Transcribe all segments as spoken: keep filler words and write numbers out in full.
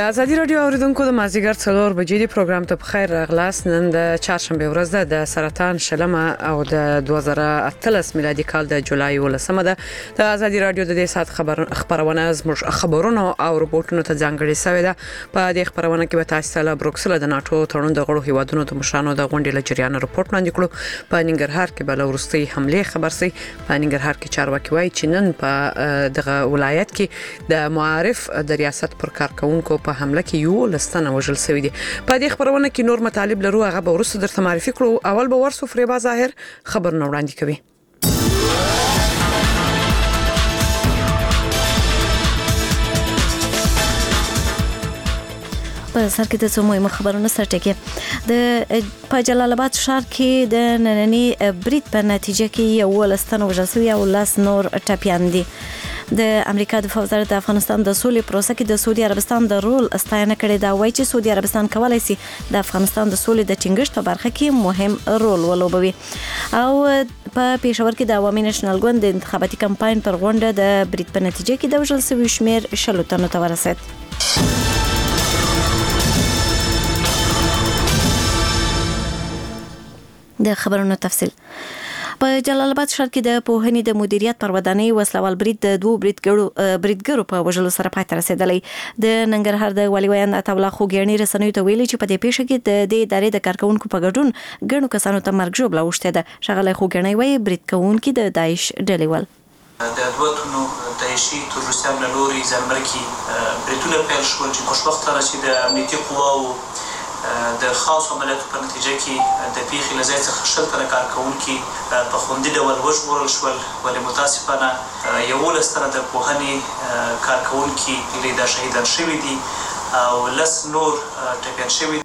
ازادي رادیو اوریدونکو د مازیګر څلور بجې دی پروګرام ته بخیر راغلاست. نن د چهارشنبه ورځ ده د سرطان شلمه او د دوه زره اتلس میلادي کال د جولای ولسمه ده. د ازادي رادیو د دې سات خبر خبرونه زموږ خبرونه او رپورټونو ته ځانګړي شوی ده. په دې خبرونه کې به تاسو ته بروکسل د ناتو تړون د غړو هیوادونو د مشرانو د غونډې لجریان رپورټ وړاندې کړو. په ننګرهار کې بل ورستي حمله خبر سي. په ننګرهار کې چارواکي وایي چې نن په دغه ولایت کې د معارف د ریاست پر کارکونکو په حمله کې یو لستنه وژل شوی دي. په دې خبرونه کې نور مطالب لرو، هغه به ورسره درته معرفي کړو. اول به ورسو فریبا ظاهر خبر نو وړاندې کوي. په سر کې د سموي خبرونه سرټکي د په جلال آباد ښار کې د نننی بریټ په نتیجه کې یو لستنه وژل شوی او لاس نور ټپيان دي. د امریکا د وزارت د افغانستان د سولې پروسه کې د سعودي عربستان د رول استاینه کړې دا وایي چې سعودي عربستان کولای شي د افغانستان د سولې د ټینګښت په برخه کې مهم رول ولوبوي. او په پېښور کې د عوامي نېشنل ګوند د انتخاباتي کمپاین پر غونډه د بریټ په نتیجه کې د وژل شوی شمیر شلو تنو ته ورسید. د خبرونو تفصیل په جلال آباد ښار کې د پوهنې د مدیریت پر ودانۍ وسلوال برید د دوه بریدګرو بریدګرو په وژلو سره پای ته رسیدلی. د ننګرهار د والي ویان عطاالله خوګیاڼي رسنیو ته ویلي چې په دې پیښه کې د دې ادارې د کارکونکو په ګډون ګڼو کسانو ته مرګ ژوبله اوښتې ده. ښاغلی خوګیاڼي وایي برید کوونکي د داعش ډلې ول. د دوه تنو داعشي تروریستانو له لوري ځانمرګي بریدونه پیل شول چې خوشبختانه چې د امنیتي قواو د خاص عملیاتو په نتیجه کې د پیښې له ځای څخه شل تنه کارکونکي په خوندي ډول وژغورل شول، ولې متاسفانه یولس تنه د پوهنې کارکونکي لیده شهیدان شوي دي او لس نور ټپیان شوي دي.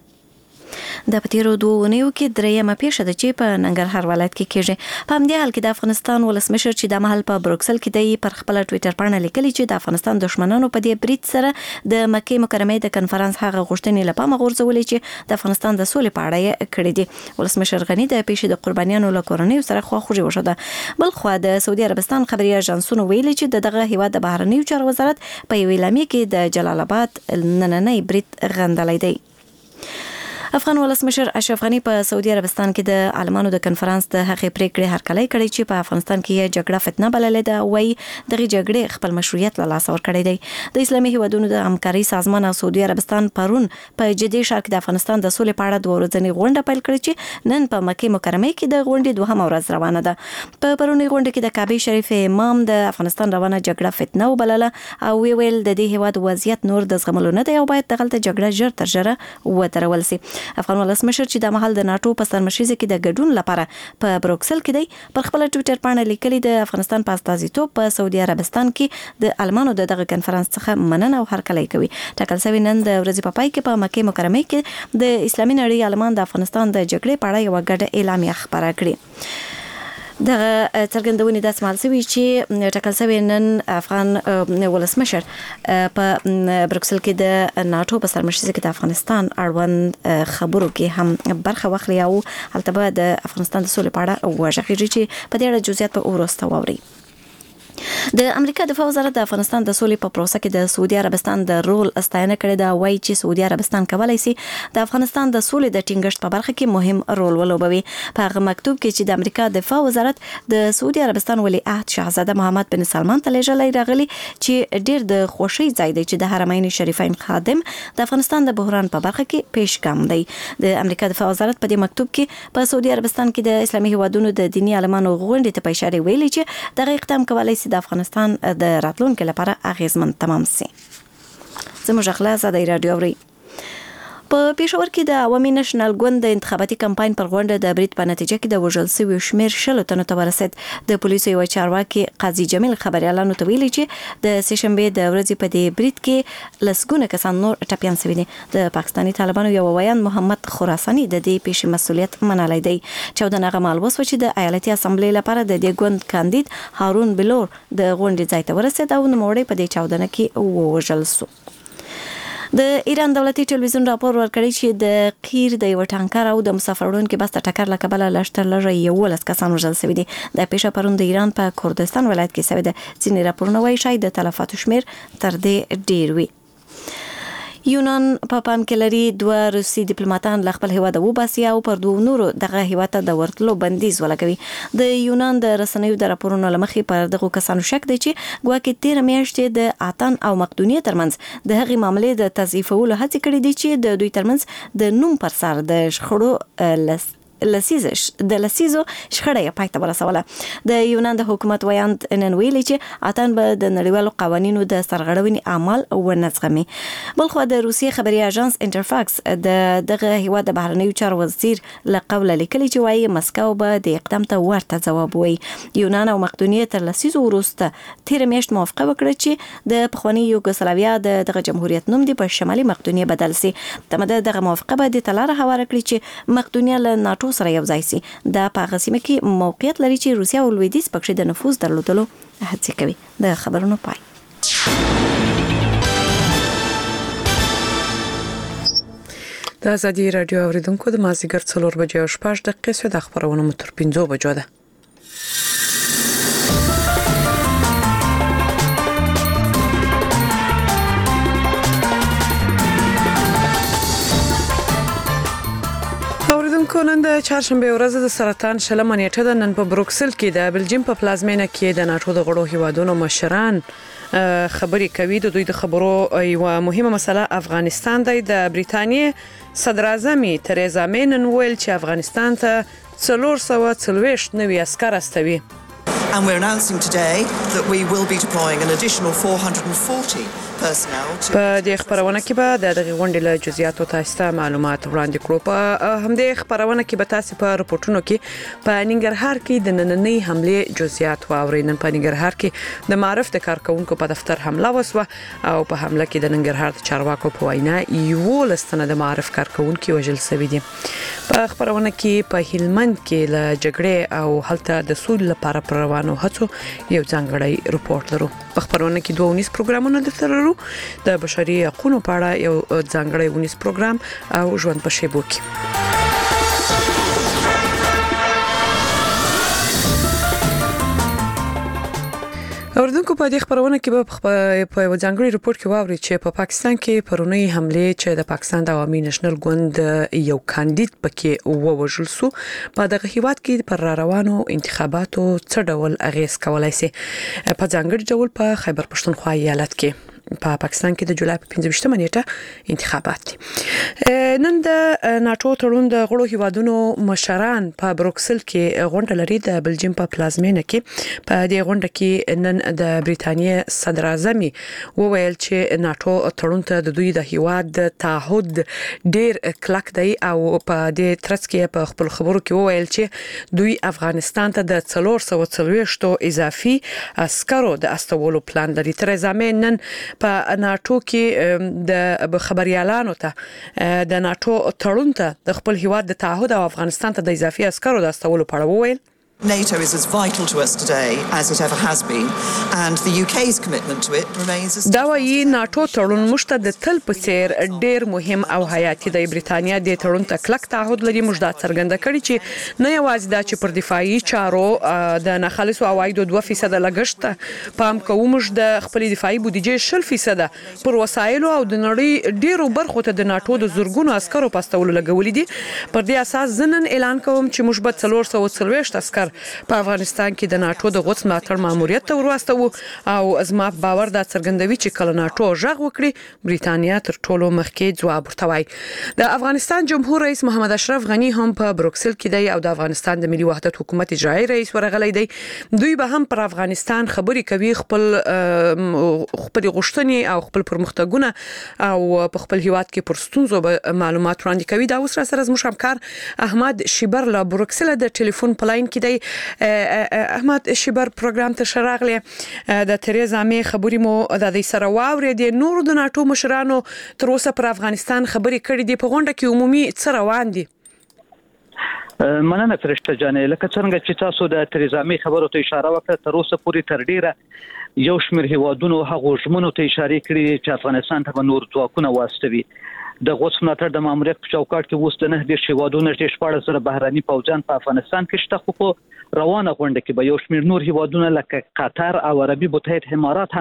د پتیرو دوه ونیو کې درېمه پیښه ده چې په ننګرهار ولایت کې کېږي. په همدې حال کې د افغانستان ولسمشر چې د مهال په بروکسل کې دی پر خپل ټوئیټر باندې لیکلي چې د افغانستان دښمنانو په دې بریټ سره د مکې مکرمې د کنفرانس هغه غوښتنې لپاره غورځولې چې د افغانستان د سولې په اړه یې کړې دي. ولسمشر غنی د پیښې د قربانیانو له کورنۍ سره خواخوږي وښوده. بل خو د سعودي عربستان خبري اژانسونو ویلي چې دغه هیواد د بهرنیو چارو وزارت په یوې اعلامیه کې د جلال آباد نننی بریټ غندلی دی. افغان ولسمشر اشرف غنی په سعودي عربستان کې د عالمانو د کنفرانس د هغې پریکړې هرکلی کړی چې په افغانستان کې یې جګړه فتنه بللې ده. وایي دغه جګړې خپل مشروعیت له لاسه ورکړی دی. د اسلامي هیوادونو د همکارۍ سازمان او سعودي عربستان پرون په جدي ښار کې د افغانستان د سولې په اړه دوه ورځنۍ غونډه پیل کړې چې نن په مکې مکرمه کې د غونډې دوهمه ورځ روانه ده. په پرونی غونډه کې د کعبه شریف امام د افغانستان روانه جګړه فتنه وبلله او ویل د دې هیواد وضعیت نور د زغملو نه دی او باید دغلته جګړه ژر تر ژره ودرول شي. افغان ولسمشر چې د مهال د ناتو په سرمشيزه کې د ګډون لپاره په بروکسل کې دی پر خپل ټوئیټر باندې لیکلي د افغانستان په استازیتوب په سعودي عربستان کې د المانو د دغه کنفرانس څخه مننه او هرکلی کوي. ټاکل شوی نن د ورځې په پای کې په مکې مکرمه کې د اسلامي نړۍ المان د افغانستان د جګړې په اړه یو ګډه اعلامیه خبره کړې. دغه څرګندونې د اسمال سوي چې ټاکل شوی نن افغان ولسمشر په بروکسل کې د ناتو په سرمشيزه کې د افغانستان اړوند خبرو کې هم برخه واخلي او البته د افغانستان د سولې په اړه وژغوري چې په دې اړه جزئیات په ورسته واوري. د امریکا د وزارت د افغانستان د سولې په پروسه کې د سعودي عربستان د رول استاینه کړې ده. وایي چې سعودي عربستان کولای شي د افغانستان د سولې د ټینګښت په برخه کې مهم رول ولوبوي. په هغه مکتوب کې چې د امریکا د وزارت د سعودي عربستان ولی عهد شاهزاده محمد بن سلمان ته لیږلی راغلی چې ډیر د خوشی ځای دی چې د حرمین شریفین خادم د افغانستان د بحران په برخه کې پیش ګام دی. د امریکا د وزارت په دې مکتوب کې په سعودي عربستان کې د اسلامي هیوادونو د دینی عالمانو غونډې ته په اشاره ویلي چې دغه اقدام کولای شي د افغانستان د راتلونکو لپاره اغیزمن تمام شي. زموږ اخلاص د رادیو اوري. په پېښور کې د عوامي نېشنل ګوند د انتخاباتي کمپاین پر غونډه د بریټ په نتیجه کې د وژل شوي شمیر شلو تنو ته ورسید. د پولیسو یو چارواکي قاضي جمیل خبريالانو ته ویلي چې د سهشنبه د ورځې په دې بریټ کې لسګونه کسان نور ټپيان شوي دي. د پاکستاني طالبانو یو ویان محمد خراساني د دې پیښې مسؤلیت منلای دی. چودنه غمال وسو چې د ایالتي اسمبلی لپاره د دې ګوند کاندید هارون بلور د غونډې ځای ته ورسید او نوموړی په دې چودنه کې ووژل شو. د ایران دولتي ټلویزیون راپور ورکړی چې د قیر د یو ټانکر او د مسافروړونکو بس ټکر له کبله لشتر لږ یولس کسان وژل شوي دي. د پیښه پرون د ایران په کردستان ولایت کې شوې ده. ځینې راپورونه وایي شاید د تلفاتو شمیر تر دې ډیر وي. یونان په پام کې لري دوه روسي ډیپلوماټان له خپل هیواد وباسي او پر دوه نورو دغه هیواد ته د ورتلو بندیز ولګوي. د یونان د رسنیو د راپورونو لمخې پر دغه کسانو شک دی چې ګواکې تیر میاشتې د اتن او مقدونیه ترمنځ د هغې معاملې د تضعیفولو هڅې کړې دي چې د دوی ترمنځ د نوم پر سر د شخړو لس لسیزش د لسیزو شخړه پای ته ورسوله. د یونان د حکومت ویاند نن ویلي چې اتن به د نړیوالو قوانینو د سرغړونې عمل ونه زغمي. بلخو د روسیې خبري اژانس انټرفاکس د دغه هیواد د بهرنیو چارو وزیر له قوله لیکلي چې وايي مسکو به د اقدام ته ورته ځواب وایي. یونان او مقدونیه تر لسیزو وروسته تیر میاشت موافقه وکړه چې د پخواني یوګوسلاویا د دغه جمهوریت نوم دی په شمالي مقدونیه بدل سي. تمه دغه موافقه به د تلاره هواره کړي چې مقدونیه له ناتو سره یو ځای سي. دا په هغه سیمه کې موقعیت لري چې روسیا او لویدیځ پکې د نفوذ درلودلو هڅه کوي. د خبرونو پای. د ازادي رادیو اوریدونکو د مازیګر څلور بجې او شپږ دقیقې سو د خبرونو متر پنځو بجو ده. نن د چهارشنبه ورځ د سرطان شلمه نیټه ده. نن په بروکسل کې د بلجیم په پلازمینه کې د ناتو د غړو هیوادونو مشران خبري کوي. د دوی د خبرو یو مهمه مسله افغانستان دی. د بریټانیې صدر اعظم تریزا مې نن ویل چې افغانستان ته څلور سوه څلوېښت نوي عسكر استوي. And we're announcing today that we will be deploying an additional four hundred forty personnel to په دې خبرونه کې به د دغه غونډې له جزئیاتو تاسو ته معلومات وړاندې کړو. په همدې خبرونه کې به تاسو په رپورټونو کې په ننګرهار کې د نننۍ حمله جزئیات واورئ. نن په ننګرهار کې د معرف د کارکونکو په دفتر حمله وسوه او په حمله کې د ننګرهار د چارواکو په وینا یو لستنه د معرف کارکونکو وژل شوی دي. په خبرونه کې په هلمند کې له جګړې او هلته د سول لپاره پر روانو هڅو یو ځانګړی رپورټ لرو. په خبرونه کې دوه ونیس پروګرامونه د ترلو د بشري حقوقو په اړه یو ځانګړی ونیس پروګرام او ژوند په شیبو کې. اوردونکو په دې خبرونه کې به په یو ځانګړي رپورټ کې واوري چې په پاکستان کې پرونی حمله چې د پاکستان د عوامي نېشنل ګوند یو کاندید پکې ووژل سو په دغه هیواد کې پر روانو انتخاباتو څه ډول اغیز کولای شي. په ځانګړي ډول په خیبر پښتونخوا ایالت کې په پاکستان کې د جولای په پنځه ویشتمه نیټه انتخابات دي. نن د ناتو تړون د غړو هیوادونو مشران په بروکسل کې غونډه لري. د بلجیم په پلازمینه کې په دې غونډه کې نن د بریټانیې صدر اعظم وویل چې ناتو تړون ته د دوی د هیواد د تعهد ډیر کلک دی او په دې ترڅ کې په خپل خبرو کې وویل چې دوی افغانستان ته د څلور سوه څلوېښت اضافي عسکرو د استولو پلان لري. تریزا مې نن په ناتو کې د خبريالانو ته د ناتو تړون ته د خپل هیواد د تعهد او افغانستان ته د اضافي عسکرو د استولو په اړه وویل. NATO is as vital to us today as it ever has been and the U K's commitment to it remains as دا وايي ناتو تړون مشته د تل په څیر ډیر مهم او حیاتي دی. بریټانیا د تړون ته کلک تعهد لري. موږ دا څرګنده کړی چې نه یوازې دا چې پر دفاعي چارو د ناخالصو عوایدو دوه فیصد لګښت پام کوو، موږ د خپل دفاعي بودیجې شل فیصد پر وسایلو او د نړۍ ډیرو برخو ته د ناتو د زورګونو عسکرو پاستول لګولې دي. پر دې اساس زنن اعلان کوم چې موږ به څلور سوه څلوېښت عسكر په افغانستان کې د ناتو د غوڅ ملاتړ ماموریت ته ورواستو او زما باور دا څرګندوي چې کله ناتو ژغ وکړي بریټانیا تر ټولو مخکې ځواب ورتوي. د افغانستان جمهور رئیس محمد اشرف غنی هم په بروکسل کې دی او د افغانستان د ملي وحدت حکومت اجرایی رئیس ورغلی دی. دوی به هم پر افغانستان خبري کوي، خپل خپل غوښتنې او خپل پرمختګونه او په خپل هیواد کې پر ستونزو معلومات وړاندې کوي. دا اوس را سره زموږ همکار احمد شیبر له بروکسل د ټلیفون پلاین کې دی. احمد شیبر پروګرام ته شراغلی د تریزا مې خبري مو د دې سره واوري دي. نور د ناتو مشرانو تر اوسه پر افغانستان خبري کړې دي. په غونډه کې عمومي څه روان دي؟ مننه فرشته جانې، لکه څنګه چې تاسو د تریزا مې خبرو ته اشاره وکړه، تر اوسه پورې تر ډیره یو شمېر هیوادونو هغه ژمنو ته اشاره کړې چې افغانستان ته نور ځواکونه واستوي. د غوڅ ملاتړ د ماموریت په چوکاټ کې اوس د نه دېرش هیوادونو چې شپاړس زره بهرني پوځیان په افغانستان کې شته، خو په روانه غونډه کې به یو شمېر نور هیوادونه لکه قطر او عربي متحد امارات هم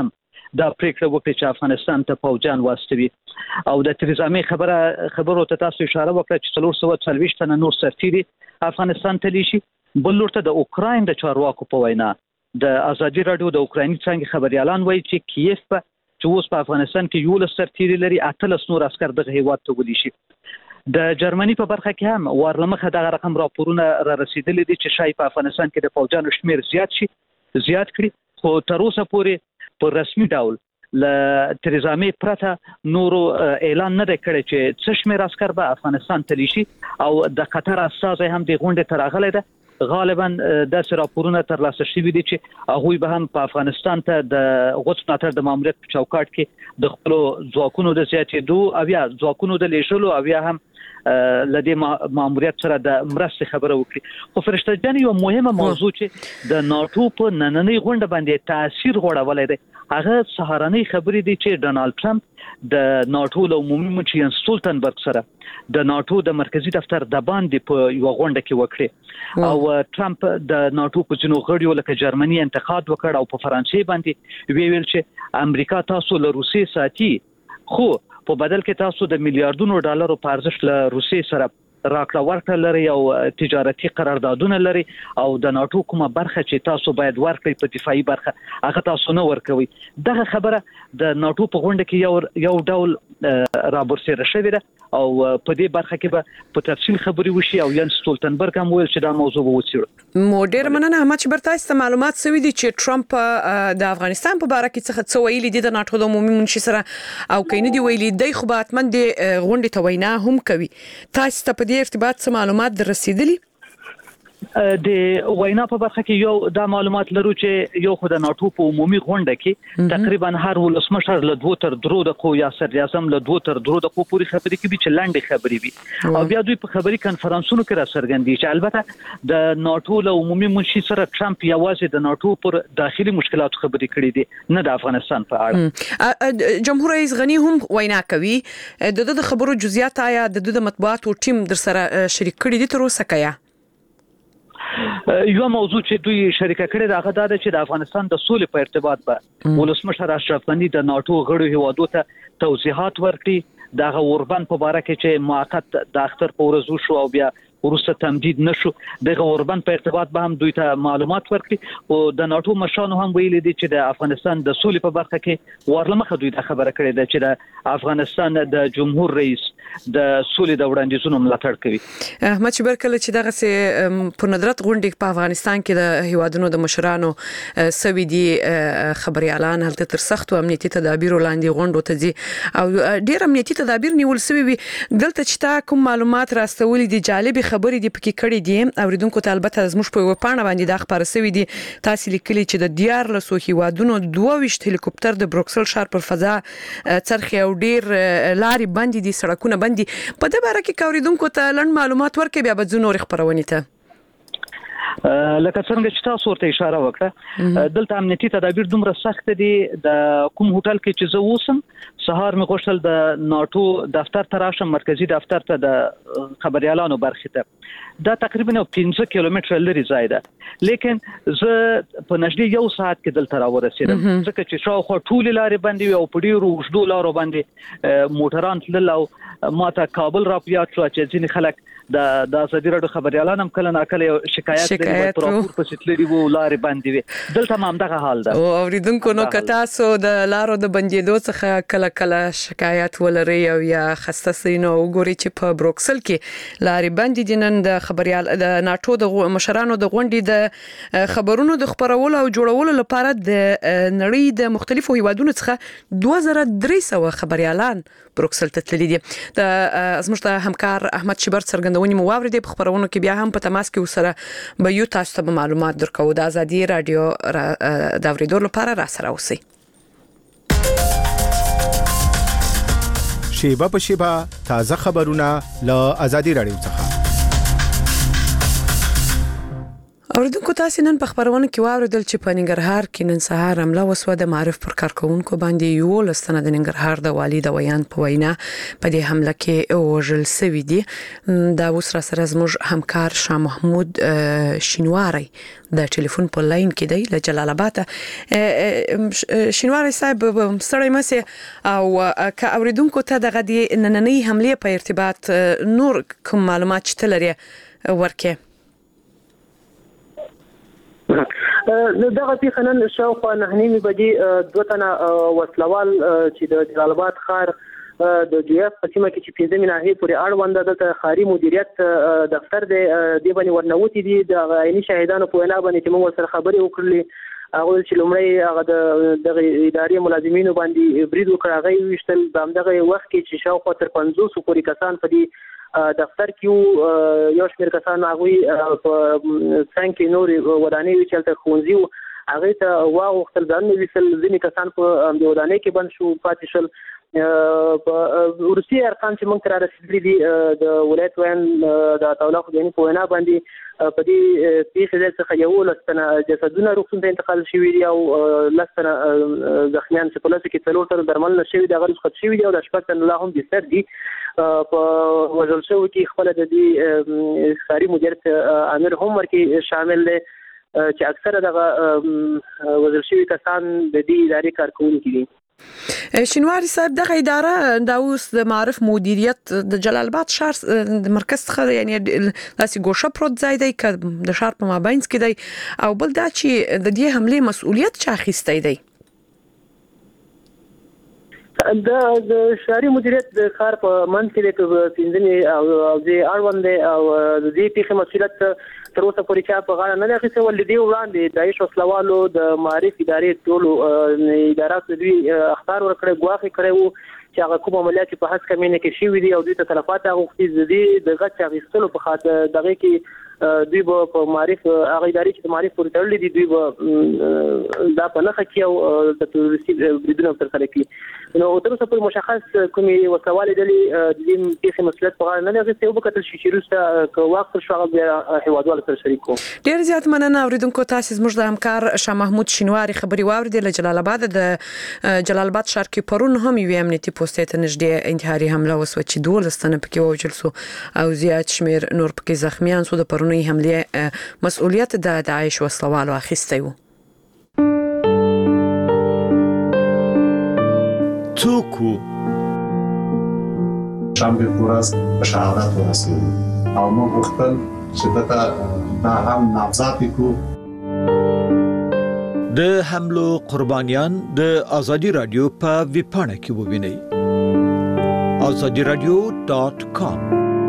دا پریکړه وکړه چې افغانستان ته پوځیان واستوي او د تریزا مې خبره خبرو ته تاسو اشاره وکړه چې څلور سوه څلوېښت تنه نور سرتیري افغانستان ته لیشي. بل ورته د اوکراین د چارواکو په وینا د ازادي رادیو د اوکرایني څنګه خبريالان وایي چې کیف په چې اوس په افغانستان کې یو لس سرتیري لري اتلس نور عسكر دغه هیواد ته ولي شي. د جرمني په برخه کې هم ورلمخه دغه رقم راپورونه را رسیدلي دي چې شاید په افغانستان کې د فوجانو شمیر زیات شي زیات کړي خو تر اوسه پورې په رسمي ډول ل تریزا مې پرته نورو اعلان نه کړی چې څه شمیر عسكر به افغانستان ته لیشي او د قطر استازي هم د غونډې ترغلې ده. غالبا د راپورونه ترلاسه شوي دي چې هغه به هم په افغانستان ته د غوڅ ناتر د ماموریت په چوکاټ کې د خپل ځواکونو د زیاتېدو او یا ځواکونو د لیشلو او یا هم لدی ماموریت سره د مرستې خبره وکړي. خو فرشته جان یو مهمه موضوع چې د ناتو په نننۍ غونډه باندې تاثیر غوړولای دی هغه سهارنۍ خبرې دي چې ډونالد ټرمپ د ناتو له عمومي مشر ینس سټولټنبرګ سره د ناتو د مرکزی دفتر د باندې په یو غونډه کې وکړي او ټرمپ د ناتو په ځینو غړیو لکه جرمني انتقاد وکړ او په فرانسې باندې ویل چې امریکا تاسو له روسیې ساتي خو په بدل کې تاسو د میلیارډونو ډالرو په ارزښت له روسیې سره راکړه ورکړه لري او تجارتي قراردادونه لري او د ناتو کومه برخه چې تاسو باید ورکړئ په دفاعي برخه هغه تاسو نه ورکوي. دغه خبره د ناتو په غونډه کې یو یو ډول رابرسېره شوې ده او په دې برخه کې به په تفصیل خبري وشي او ینس سټولټنبرګ هم ویل چې دا موضوع به وڅېړو. مو ډېر مننه احمد چې برته است معلومات سوي دي چې ټرمپ د افغانستان په اړه کې څه څه ویلي دي د ناتو د عمومي منشي سره او کینې دی ویلي دی خو به اتمن د غونډې ته وینا هم کوي. تاسو ته په دې ارتباط څه معلومات در رسیدلی؟ د وینا په برخه کې یو دا معلومات لرو چې یو خو د ناتو په عمومي غونډه کې تقریبا هر ولسمشر له دوه تر درو دقیقو یا صدر اعظم له دوه تر درو دقیقو پورې خبرې کوي چې لاندې خبرې وي او بیا دوی په خبري کانفرنسونو کې را څرګندي چې البته د ناتو له عمومي منشي سره ټرمپ یوازې د ناتو پر داخلي مشکلات خبرې کړې دي نه د افغانستان په اړه. جمهور رئیس غنی هم وینا کوي د د خبرو جزئیات آیا د د مطبوعاتو ټیم در سره شریک کړي دي تر اوسه کیا؟ یو موضوع چې دوی شریک کړي دا غدا ده چې د افغانستان د سولې په ارتباط به ولسمشر اشرف غنی د ناتو غړو هیوادو ته توضیحات ورکړي. د اوربان په اړه کې چې موقت د اختر په ورځ شو او بیا ورسته تمدید نشو د اوربان په ارتباط به هم دوی ته معلومات ورکړي او د ناتو مشرانو هم ویلي دي چې د افغانستان د سولې په برخه کې ورلمخه دوی ته خبره کړې ده چې د افغانستان د جمهور رئیس د سولې د وړاندیزونو ملاتړ کوي. احمد چې برکله چې دغه سه په ندرت غونډې په افغانستان کې د هیوادونو د مشرانو سوي دي خبريالان هلته تر سخت امنیتي تدابیر وړاندې غونډو ته دي او ډیر امنیتي تدابیر نیول سوي وي. دلته چې تا کوم معلومات راستولې دي جالب خبرې دي پکې کړې دي اوریدونکو ته البته زموږ په وپاڼه باندې د خبر سوي دي تاسو لیکلي چې د دیار له سو هیوادونو دوه ویشت هلیکوپټر د بروکسل ښار پر فضا څرخي او ډیر لاري باندې دي سړکونه باندې په دې اړه کې اوریدونکو ته لړ معلومات ورکړي بیا به ځنور خبرونه ته لکه څنګه چې تاسو ورته اشاره وکړه دلته امنیتي تدابیر دومره سخت دي د کوم هوټل کې چې زه اوسم سهار مې غوښتل د ناتو دفتر ته راشم مرکزی دفتر ته د خبريالانو برخه ته دا تقریبا پنځه کیلومتره لري ځای ده لیکن زه په نږدې یو ساعت کې دلته راورسېدم ځکه چې شاوخوا ټول لارې باندې او په ډیرو وشدو لارو باندې موټران تلل او ماته کابل را پیاد شو چې ځینې خلک د د ازادي رادیو خبريالان هم کله ناکله شکایت کوي په راپور په ستلري وو لارې باندې وي دلته هم دغه حال ده. او اوریدونکو نو کتا سو د لارو د بندیدو څخه کله کله شکایت ولري او یا خسته سینو وګوري چې په بروکسل کې لارې باندې دي. نن د خبريال د ناتو د مشرانو د غونډې د خبرونو د خبرولو او جوړولو لپاره د نړۍ د مختلفو هیوادونو څخه دوه زره درې سوه خبريالان بروکسل ته تللي دي. د زموږ همکار احمد شبر څرګندونې مو واوریدې په خبرونو کې بیا هم په تماس کې وسره به یو تاسو ته معلومات درکو. د ازادي رادیو د اوریدو لپاره را سره اوسئ. شیبه په شیبه تازه خبرونه له ازادي رادیو څخه اوریدونکو تاسو نن په خبرونه کې واوریدل چې په ننګرهار کې نن سهار حمله وسوه د معرف پر کارکونکو باندې یو لستنه د ننګرهار د والي د ویان په وینا په دې حمله کې وژل شوی دی. دا اوس را سره زموږ همکار شاه محمود شینواری د ټلیفون په لاین کې دی له جلال آباد. شینواری صاحب ستړی مشه او که اوریدونکو ته دغه د نننۍ حمله په ارتباط نور کوم معلومات شته لري ورکه؟ دغه پیښه نن شاوخوا نهه نیمې بجې دوه تنه وسلوال چې د جلال آباد ښار د جیاف په سیمه کې چې پنځمې ناحیې پورې اړوند دلته ښاري مدیریت دفتر دی دې باندې ورنوتي دي د عیني شاهدانو په وینا باندې چې موږ سره خبرې وکړلې هغه چې لومړی هغه د دغه ادارې ملازمینو باندې برید وکړ هغه ویشتل په همدغه وخت کې چې شاوخوا تر پنځوسو پورې کسان په دې دفتر کې یو شمېر کسان هغوی په څنګ کې نورې ودانۍ وي چې هلته ښوونځي وو هغې ته واغوښتل ځانونه ویستل ځینې کسان په همدې ودانۍ کې بند شو پاتې شول. په وروستي ارقام چې موږ ته را رسېدلي دي د ولایت ویان د عطاالله خدیاني په وینا باندې په دې پیښې ځای څخه یولس تنه جسدونه روغتون ته انتقال شوي دي او لس تنه زخمیان چې په لسو کې څلور تنه درملنه شوي دي هغه رخصت شوي دي او د شپږ تنه لا هم بستر دي. په وژل شوو کې خپله د دې ښاري مدیریت امیر هم ورکې شامل دی چې اکثره دغه وژل شوي کسان د دې ادارې کارکوونکي دي. شینواری صاحب دغه اداره د اوس د معرف مدیریت د جلال آباد ښار د مرکز څخه یعنی داسې ګوشه پروت ځای دی که د ښار په مابینځ کې دی او بل دا چې د دې حملې مسؤلیت چا اخیستی دی؟ د د ښاري مدیریت د ښار په منځ کې د پنځمې او د اړوند دی او د دې پیښې مسؤلیت تر اوسه پورې چا په غاړه نه دی اخیستی. ول د دې وړاندې د عیش وسلوالو د معرف ادارې ټولو اداراتو دوی اخطار ورکړی ګواښ یې کړی و چې هغه کوم عملیات چې په هڅه کمینه کې شوي دي او دوی ته تلفات اغوښتي د دې د غچ اخیستلو په خاطر دغې کې دوی به په معرف هغه ادارې چې د معرف پورې تړلي دي دوی به دا په نښه کړي او د تروریستي بریدونه ترسره کړي. نو تر اوسه پورې مشخص کومې وسلوالې ډلې د دې پیښې مسؤلیت په غاړه نه دی اخیستی. وبکتل شي چې وروسته که واخیستل شو هغه بیا هېوادوالو سره شریک کړو. ډېر زیات مننه اوریدونکو. تاسې زموږ د همکار شاه محمود شینواري خبرې واورېدې له جلال آباد. د جلال آباد ښار کې پرون هم یوې امنیتي پوستې ته نږدې انتحاري حمله وسوه چې دولس تنه پکې ووژل سو او زیات شمېر نور پکې زخمیان سو. د پرونۍ حملې مسؤلیت د داعش وسلوالو اخیستی و. څوک شنبه ورځ په شهادت ورسېدو او موږ غوښتل چې دغه دا هم نامزد کړو. د حملو قربانیان د ازادي رادیو په ویبپاڼه کې ووینئ azadi radio dot com.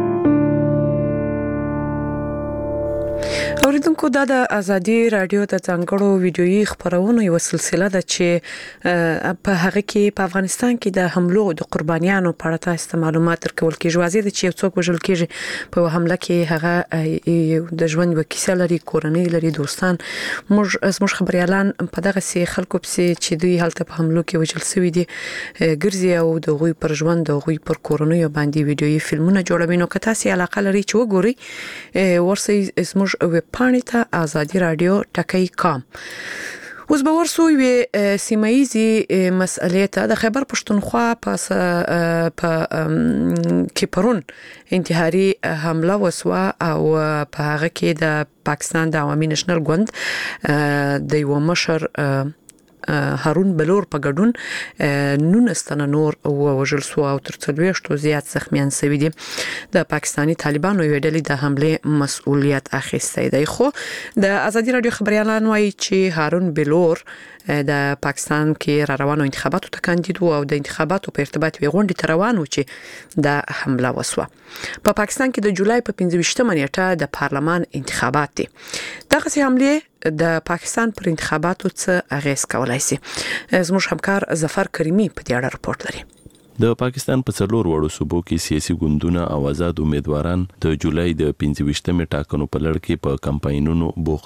اوریدونکو دا د ازادي رادیو د ځانګړو ویډیويي خبرونو یو سلسله ده چې په هغه کې په افغانستان کې د حملو د قربانیانو په اړه تاسو معلومات ورکول کېږي. واضح ده چې یو څوک وژل کېږي په حمله کې هغه د ژوند یو کیسه لري، کورنۍ لري، دوستان. موږ زموږ خبريالان په دغه سي خلکو پسې چې دوی هلته په حملو کې وژل شوي دي ګرځي او د غوي پر ژوند د غوي پر کورنۍ باندې ویډیويي فلمونه جوړوي. نو که تاسو علاقه لري چې وګورئ ورسې زموږ ویب پاڼې ته ازادي رادیو ټکی کام. اوس به ورسو یو سیمایي مسئلې ته. د خیبر پښتونخوا په کې پرون انتحاري حمله وسوه او په هغه کې د پاکستان د عوامي نېشنل ګوند د یو مشر هارون بلور په ګډون نونستنه نور وژل سو او تر څلوېښتو زیات زخمیان شوي دي. د پاکستاني طالبانو یوې ډلې د حملې مسؤلیت اخیستی دی. خو د ازادي رادیو خبريالان وایي چې هارون بلور د پاکستان کې را روانو انتخاباتو ته کاندید وو او د انتخاباتو په ارتباط وی غونډې ته روان و چې د حمله وسوه. په پاکستان کې د جولای په پنځه ویشتمه نیټه د پارلمان انتخابات دي. دغه حمله د پاکستان پر انتخاباتو څه اغیز کولای شي؟ زموږ همکار ظفر کریمی په دې اړه راپورټ لري. د پاکستان په څلور وړو صوبو کې سیاسي ګوندونه او آزاد امیدواران د جولای د پنځه ویشتمې ټاکنو په لړ کې په کمپاینونو بوخت دي.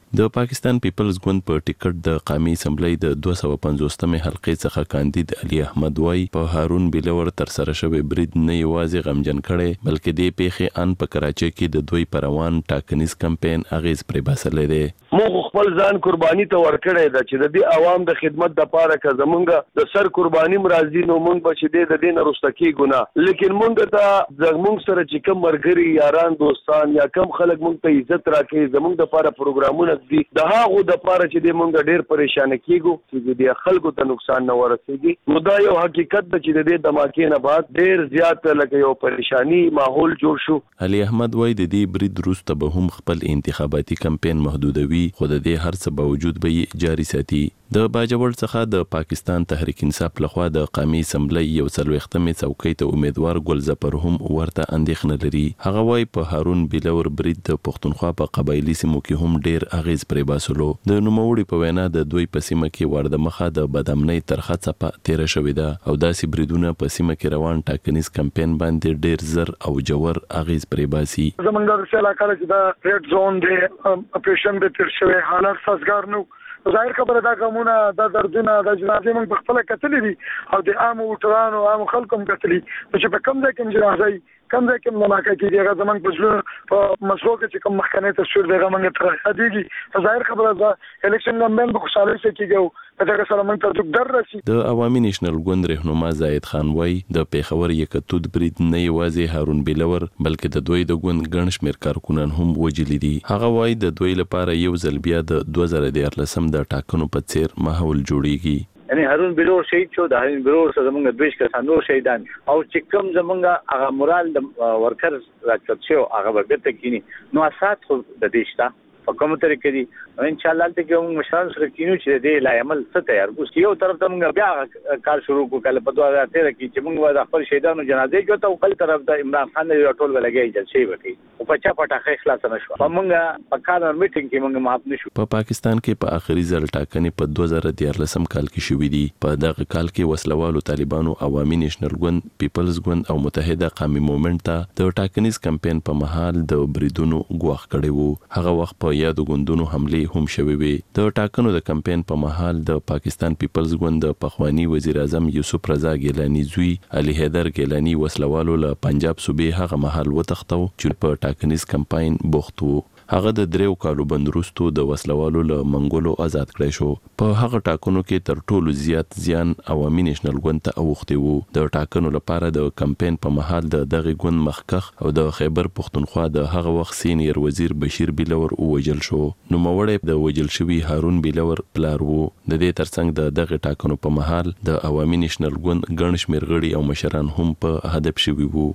د پاکستان پیپلز ګوند په ټیکټ د قومي اسمبلی د دوه سوه پنځوستمې حلقې څخه کاندید علي احمد وای په هارون بلور تر سره شوی برید نه یوازې غمجن کړي بلکې د پیښې ان په کراچۍ کې د دوی پروان ټاکنیز کمپاین اغیز پرې باسلې دي. موږ خپل ځان قرباني ته ورکړی دا چې د دې عوام د خدمت د پاره که زمونږ د سر قرباني مرضی نو موږ به چې د دې نه رستکی ګنا لیکن موږ ته زمونږ سره چې کوم مرګري یاران دوستان یا کوم خلک موږ ته عزت راکړي زمونږ د پاره پروګرامونه دي د هغه د پاره چې د موږ ډیر پریشان کیږو چې د خلکو ته نقصان نه ورسېږي. نو دا یو حقیقت ده چې د دې دماکې نه بعد ډیر زیات لکه یو پریشانی ماحول جوړ شو. علي احمد وای د دې برید وروسته به هم خپل انتخاباتي کمپاین محدودوي خو د دې هر څه باوجود به جاري ساتي. د باجوړ څخه د پاکستان تحریک انصاف لخوا د قومي اسمبلی یو څلوېښتمې څوکۍ ته امیدوار ګل ظفر هم ورته اندېښنه لري. هغه وای په هارون بلور برید د پښتونخوا په قبایلی سیمو کې هم ډیر اغیز پرې باسلو. د نوموړي په وینا د دوی په سیمه کې ورده مخه د بدامنۍ ترخه څپه تیره شوې ده او داسې بریدونه په سیمه کې روان ټاکنیز کمپاین باندې ډیر زر او جوور اغیز پرې باسي. زمونږ د علاقې کې دا ریډ زون دی اپریشن به تیر شوی حالات سازګار نو ظاهر خبره دا کومونه د دردونه د جنازې موږ په خپل کتلې دي او د عام وټرانو عام خلکو هم کتلې چې په کوم ځای کې جنازې کوم ځای کې ملاقات کیږي هغه زمونږ په ژوند په مسلو کې چې کوم مخکنی تصویر دی هغه موږ تر هديږي ظاهر خبره دا الیکشن لمن به خوشاله شي کېږي په دغه سره موږ ته څوک در رسي. د عوامي نېشنل ګوند رهنما زاید خان وای د پیښور یکتود برید نه یوازې هارون بلور بلکې د دوی د ګوند ګڼ شمېر کارکونان هم وجلي دي. هغه وای د دوی لپاره یو ځل بیا د دوه زره دیارلسم د ټاکنو په څیر ماحول جوړیږي. یعنی هارون بلور شهید شو د هارون بلور سره زمونږ دویش کسان نور شهیدان او چې کوم زمونږ هغه مورال د ورکر راکړل شو هغه به بیرته کینی نو اساس خو د دې شته په کومه طریقې دي ان شاء الله ته کوم مشران سره کینو چې دې لا عمل څه تیار اوس یو طرف ته موږ بیا کار شروع کوو کله په دوه هزار تیره کې چې موږ د خپل شهیدانو جنازې کوته او بل طرف د عمران خان یو ټول ولګي جل شي وکي او په چا پټه خلاص نه شو موږ په کار میټینګ کې موږ معاف نشو. په پاکستان کې په آخري ځل ټاکنې په دوه زره دیارلسم کال کې شوې دي. په دغه کال کې وسلوالو طالبانو عوامي نېشنل ګوند پیپلز ګوند او متحده قومي موومېنټ ته د ټاکنیز کمپاین په مهال د بریدونو غواخ کړي وو. هغه وخت په یادو ګوندونو حمله هم شوې وي. د ټاکنو د کمپاین په مهال د پاکستان پیپلز ګوند د پخوانی وزیر اعظم یوسف رضا ګیلانی زوی علي حیدر ګیلانی وسلوالو له پنجاب صوبې هغه مهال وتښتو چې په ټاکنیز کمپاین بوخت وو. هغه د دریو کالو بندروستو د وسلوالو له منګولو آزاد کړی شو. په هغه ټاکنو کې تر ټولو زیات زیان عوامي نېشنل ګوند ته اوښتی وو. د ټاکنو لپاره د کمپاین په مهال د دغه ګوند مخکخ او د خیبر پښتونخوا د هغه وخت سینیر وزیر بشیر بلور ووجل شو. نو موړی د وجل شوی هارون بلور پلار وو. د دې ترڅنګ د دغه ټاکنو په مهال د عوامي نېشنل ګوند ګڼ شمېر غړي او مشران هم په هدف شوي وو.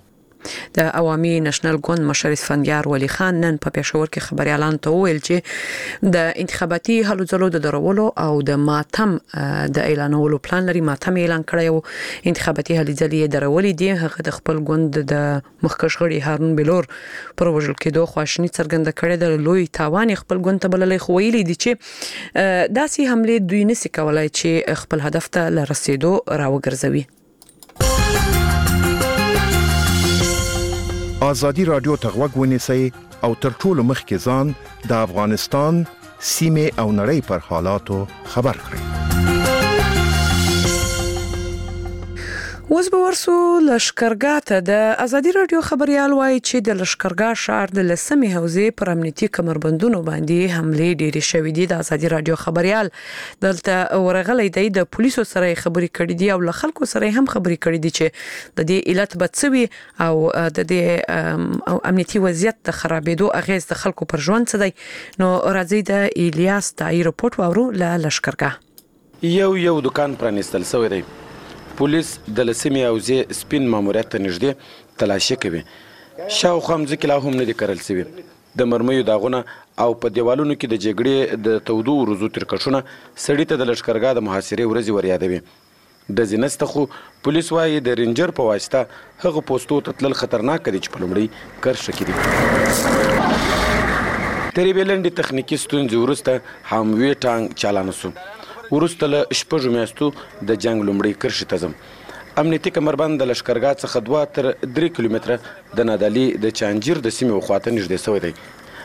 د عوامي نېشنل ګوند مشر اسفندیار ولی خان نن په پېښور کې خبريالان ته ویل چې د انتخاباتي هلو ځلو د درولو او د ماتم د اعلانولو پلان لري. ماتم اعلان کړی او انتخاباتي هلو ځلې درولې دي. هغه د خپل ګوند د مخکښ غړي هارون بلور پر وژل کېدو خواشنی څرګنده کړې د لوی تاوان خپل ګوند ته بللې خو ویلي دي چې داسې حمله دوی نشي کولای چې خپل هدف ته لرسېدو راوګرځوي. آزادی رادیو ته غوږ ونیسئ او تر ټولو مخکې ځان د افغانستان سیمې او نړۍ پر حالاتو خبر کړئ. اوس به ورسو لشکرګاه ته. د ازادي رادیو خبريال وایي چې د لشکرګاه شهر د لسمې حوزې پر امنیتي کمربندونو باندې حمله ډېرې شوې دي. د ازادي رادیو خبريال دلته ورغلي دی د پولیسو سره خبرې کړې دي او له خلکو سره هم خبرې کړې دي چې د دې علت بڅوي او د دې امنیتي وضعیت د خرابېدو اغیز د خلکو پر ژوند څه دی. نو راځي د الیاس تای رپورت واورو له لشکرګاه. یو یو دکان پرانیستل شوی دی. پولیس د لسمې حوزې سپین ماموریت ته نږدې تلاشي کوي. شاوخوا مځکې لا هم نه دي کرل شوي. د مرمیو داغونه او په دیوالونو کې د جګړې د تودو ورځو ترکشونه سړي ته د لشکرګاه د محاصرې ورځې وریادوي. د ځینسته خو پولیس وایي د رینجر په واسطه هغه پوسټو ته تلل خطرناک دي چې په لومړي کرښه کې دي. تر یوې لنډې تخنیکي ستونزې وروسته حموي ټانک چالانه شو. وروسته له شپږو میاشتو د جنګ لومړۍ کرښې ته ځم. امنیتي کمربند د لشکرګاه څخه دوه تر درې کیلومتره د نادعلي د چانجیر د سیمې وخواته نږدې شوی دی.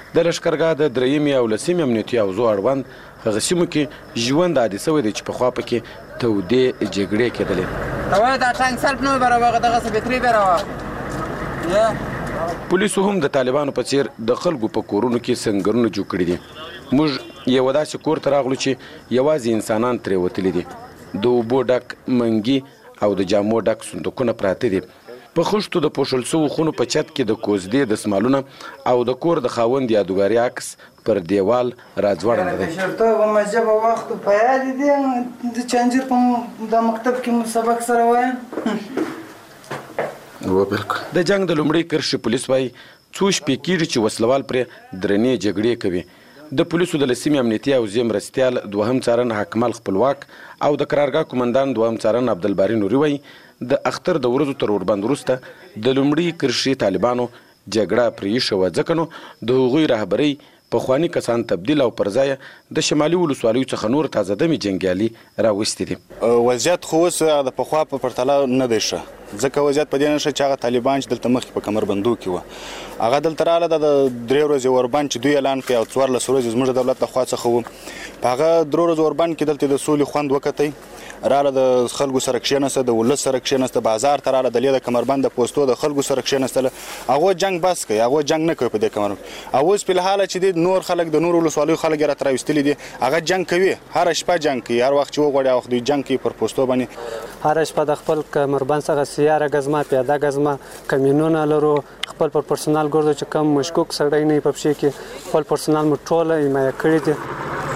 د لشکرګاه د درېیمې او لسمې امنیتي اوضاع اړوند هغه سیمو کې ژوند عادي شوی دی چې پخوا پکې تودې جګړې کېدلې. دا دا ټانک سلپ نه برابر دغه څه بتري برابر. پولیسو هم د طالبانو په څیر د خلکو په کورونو کې سنگرونه جوړ کړي دي. موږ یو داسې کور ته راغلو چې یوازې انسانان ترې وتلي دي. د اوبو ډک منګي او د جامو ډک صندوقونه پراته دي. په خښتو د پوښل شوو خونو په چت کې د کوزدې دسمالونه او د کور د خاوند یادګاري عکس پر دیوال راځوړند دی. شرطه په مجبه وخت په یاد دي د چنجر په د مکتب کې سبق سره وایم. و بالکل. د جنگ د لومړي کرښې پولیس وايي څو شپې کېږي چې وسلوال پرې درنې جګړې کوي. د پولیسو د لسمې امنیتي اوضاع مرستیال دوهم څارن حکمل خپلواک او د قرارګاه قومندان دوهم څارن عبدالباري نوري وايي د اختر د ورځو تر اوربند وروسته د لومړي کرښې طالبانو جګړه پرې شوه ځکه نو د هغوی رهبرۍ پخواني کسان تبدیل او پر ځای د شمالي ولسوالیو څخه نور تازه دمي جنګیالي راوستي دي. وضعیت خو اوس د پخوا په پرتله نه دی ښه ځکه وضعیت په دې نه ښه چې هغه طالبان چې دلته مخکې په کمربندو کې وه هغه دلته راغله د درې ورځې اوربند چې دوی اعلان کړی او څوارلس ورځې زموږ د دولت لخوا څخه وو په هغه درې ورځو اوربند کې دلته د سولې خوند وکتی راله د خلکو سره کښېنسته د ولس سره کښېنسته بازار ته راله د لې د کمربند د پوستو د خلکو سره کښېنستله هغوی جنګ بس کوي هغوی جنګ نه کوي په دې کمربند او اوس فلحاله چې دي نور خلک د نورو ولسوالیو خلک یې راته راویستلي دي هغه جنګ کوي هره شپه جنګ کوي هر وخت چې وغواړي هغه وخت دوی جنګ کوي پر پوستو باندې هره شپه د خپل کمربند څخه سیاره ګزمه پیاده ګزمه کمینونه لرو خپل پر پرسونال ګرځو چې کم مشکوک سړی نه په پښې کې خپل پرسونال مو ټوله حمایه کړی دي.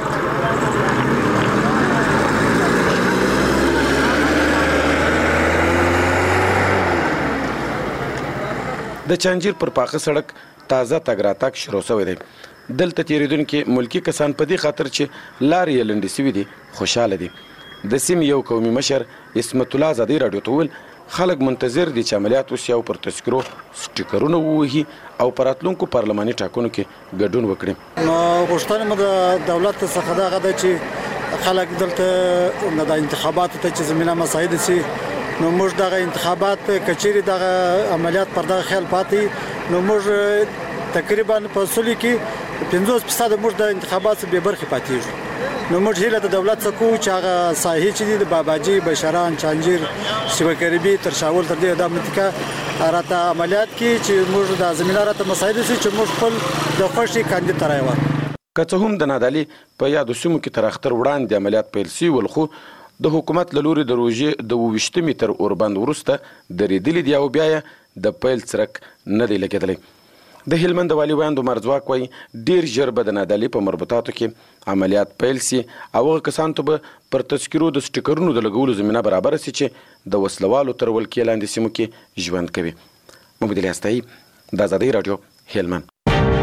د چانجیر پر پاخه سړک تازه تګ راتګ شروع شوی دی. دلته تیریدونکي ملکی کسان په دې خاطر چې لارې یې لنډې سوي دي خوشحاله دي. د سیمې یو قومي مشر اسمت الله ازادي راډیو ته وویل خلک منتظر دي چې عملیات وسي او پر تذکرو سټیکرونه ووهي او په راتلونکو پارلماني ټاکنو کې ګډون وکړي. نو غوښتنه مو د دولت څخه دغه ده چې خلک دلته د انتخاباتو ته چې زمینه مساعد شي نو موږ دغه انتخابات کچېرې دغه عملیات پر دغه خیال پاتې نو موږ تقریبا په سولې کې پنځوس فیصد موږ د انتخاباتو به برخه پاتېږو نو موږ هیله د دولت څخه چې هغه ساحې چې دي د باباجي بشران چانجیر شیبکربي تر شاول تر دې د امریکا راته عملیات کې چې موږ د زمينه راته مسایل سي چې موږ خپل د خوشي کاندید ترایو که څه هم د نادالي په یادو سیمو کې تر اختر وړاندې عملیات پیل شي ولخو د حکومت له لوري د روژې د اوویشتمې تر اوربند وروسته درېدلي دي او بیا یې د پیل څرک نه دی لګېدلی. د هلمند والي ویاند عمر ځواک وایي ډېر ژر به د نادالي په مربوطاتو کې عملیات پیل سي او هغه کسانو ته به پر تذکرو د سټیکرونو د لګولو زمینه برابره سي چې د وسلوالو تر ولکې لاندې سیمو کې ژوند کوي. محمد علي استایي د ازادۍ راډیو هلمند.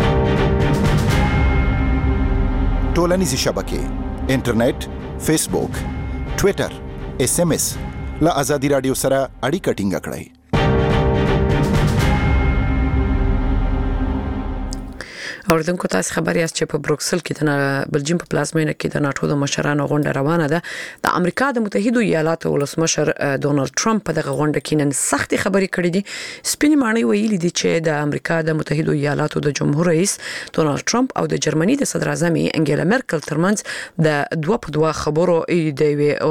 ټولنیزې شبکې انټرنیټ فیسبوک ټویټر اس ام اس له ازادي راډیو سره اړیکه ټینګه کړئ. اوردونکو تاسو خبر یاست چې په بروکسل کې د بلجیم په پلازمینه کې د ناتو د مشرانو غونډه روانه ده. د امریکا د متحده ایالاتو ولسمشر ډونالد ټرمپ په دغه غونډه کې نن سخت خبرې کړې دي. سپینې ماڼۍ ویلي دي چې د امریکا د متحده ایالاتو د جمهور رئیس ډونالد ټرمپ او د جرمني د صدر اعظم انګیلا مرکل ترمنځ د دوه په دوه خبرو د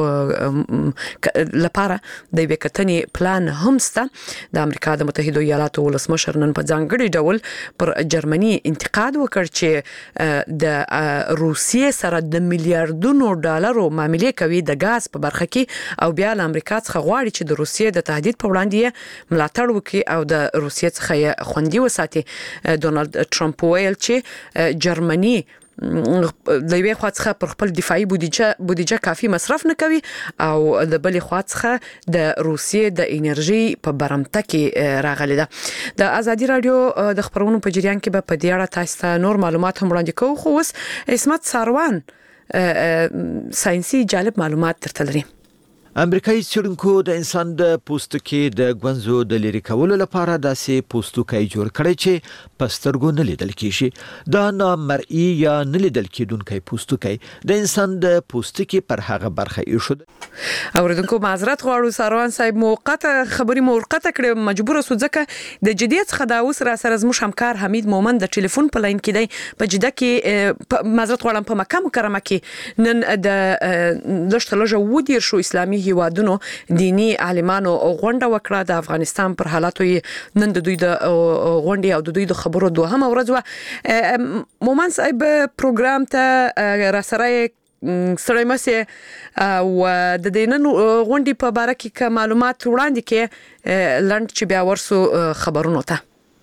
لپاره د یو کتنې پلان هم سته. د امریکا د متحده ایالاتو ولسمشر نن په ځانګړي ډول پر جرمني انتقاد وکړ چې د روسیې سره د میلیارډونو ډالرو معاملې کوي د غاز په برخه کې او بیا د امریکا څخه غواړي چې د روسیې د تهدید په وړاندې ملاتړ وکړي او د روسیې څخه خوندي وساتي. ډونالد ټرمپ ویل چې جرمني د یوې خوا څخه پر خپل دفاعي بودیجه بودیجه کافي مصرف نه کوي او د بلې خوا څخه د روسیې د انرژي په برمته کې راغلي ده. د ازادي رادیو د خبرونو په جریان کې به په دې اړه تاسو ته نور معلومات هم وړاندې کوو خو اوس اسمت ساروان ساينسي جالب معلومات درته لري. امریکایي څېړونکو د انسان د پوستکي د ګونځو د لرې کولو لپاره داسې پوستکی جوړ کړی چې په سترګو نه لیدل کېږي. دا نامرئي یا نه لیدل کېدونکی پوستکی د انسان د پوستکي پر هغه برخه ایښود. اوریدونکو معذرت غواړو ساروان صاحب موقته خبري موقته کړې مجبور سو ځکه د جديت څخه دا اوس را سره زموږ همکار حمید مومن د ټلیفون په لاین کې دی په جده کې معذرت غواړم په مکه مکرمه کې نن د دشتلجه ودیر شو اسلامي هیوادونو دینی عالمانو غونډه وکړه د افغانستان پر حالاتو نن د دوی د غونډې او د دوی د خبرو دوهم ورځ و. مومن صاحب پروګرام ته را سره سړی مسه او د دینن غونډې په باره کې معلومات وړاندې کې لند چې بیا ورسو خبرونو ته.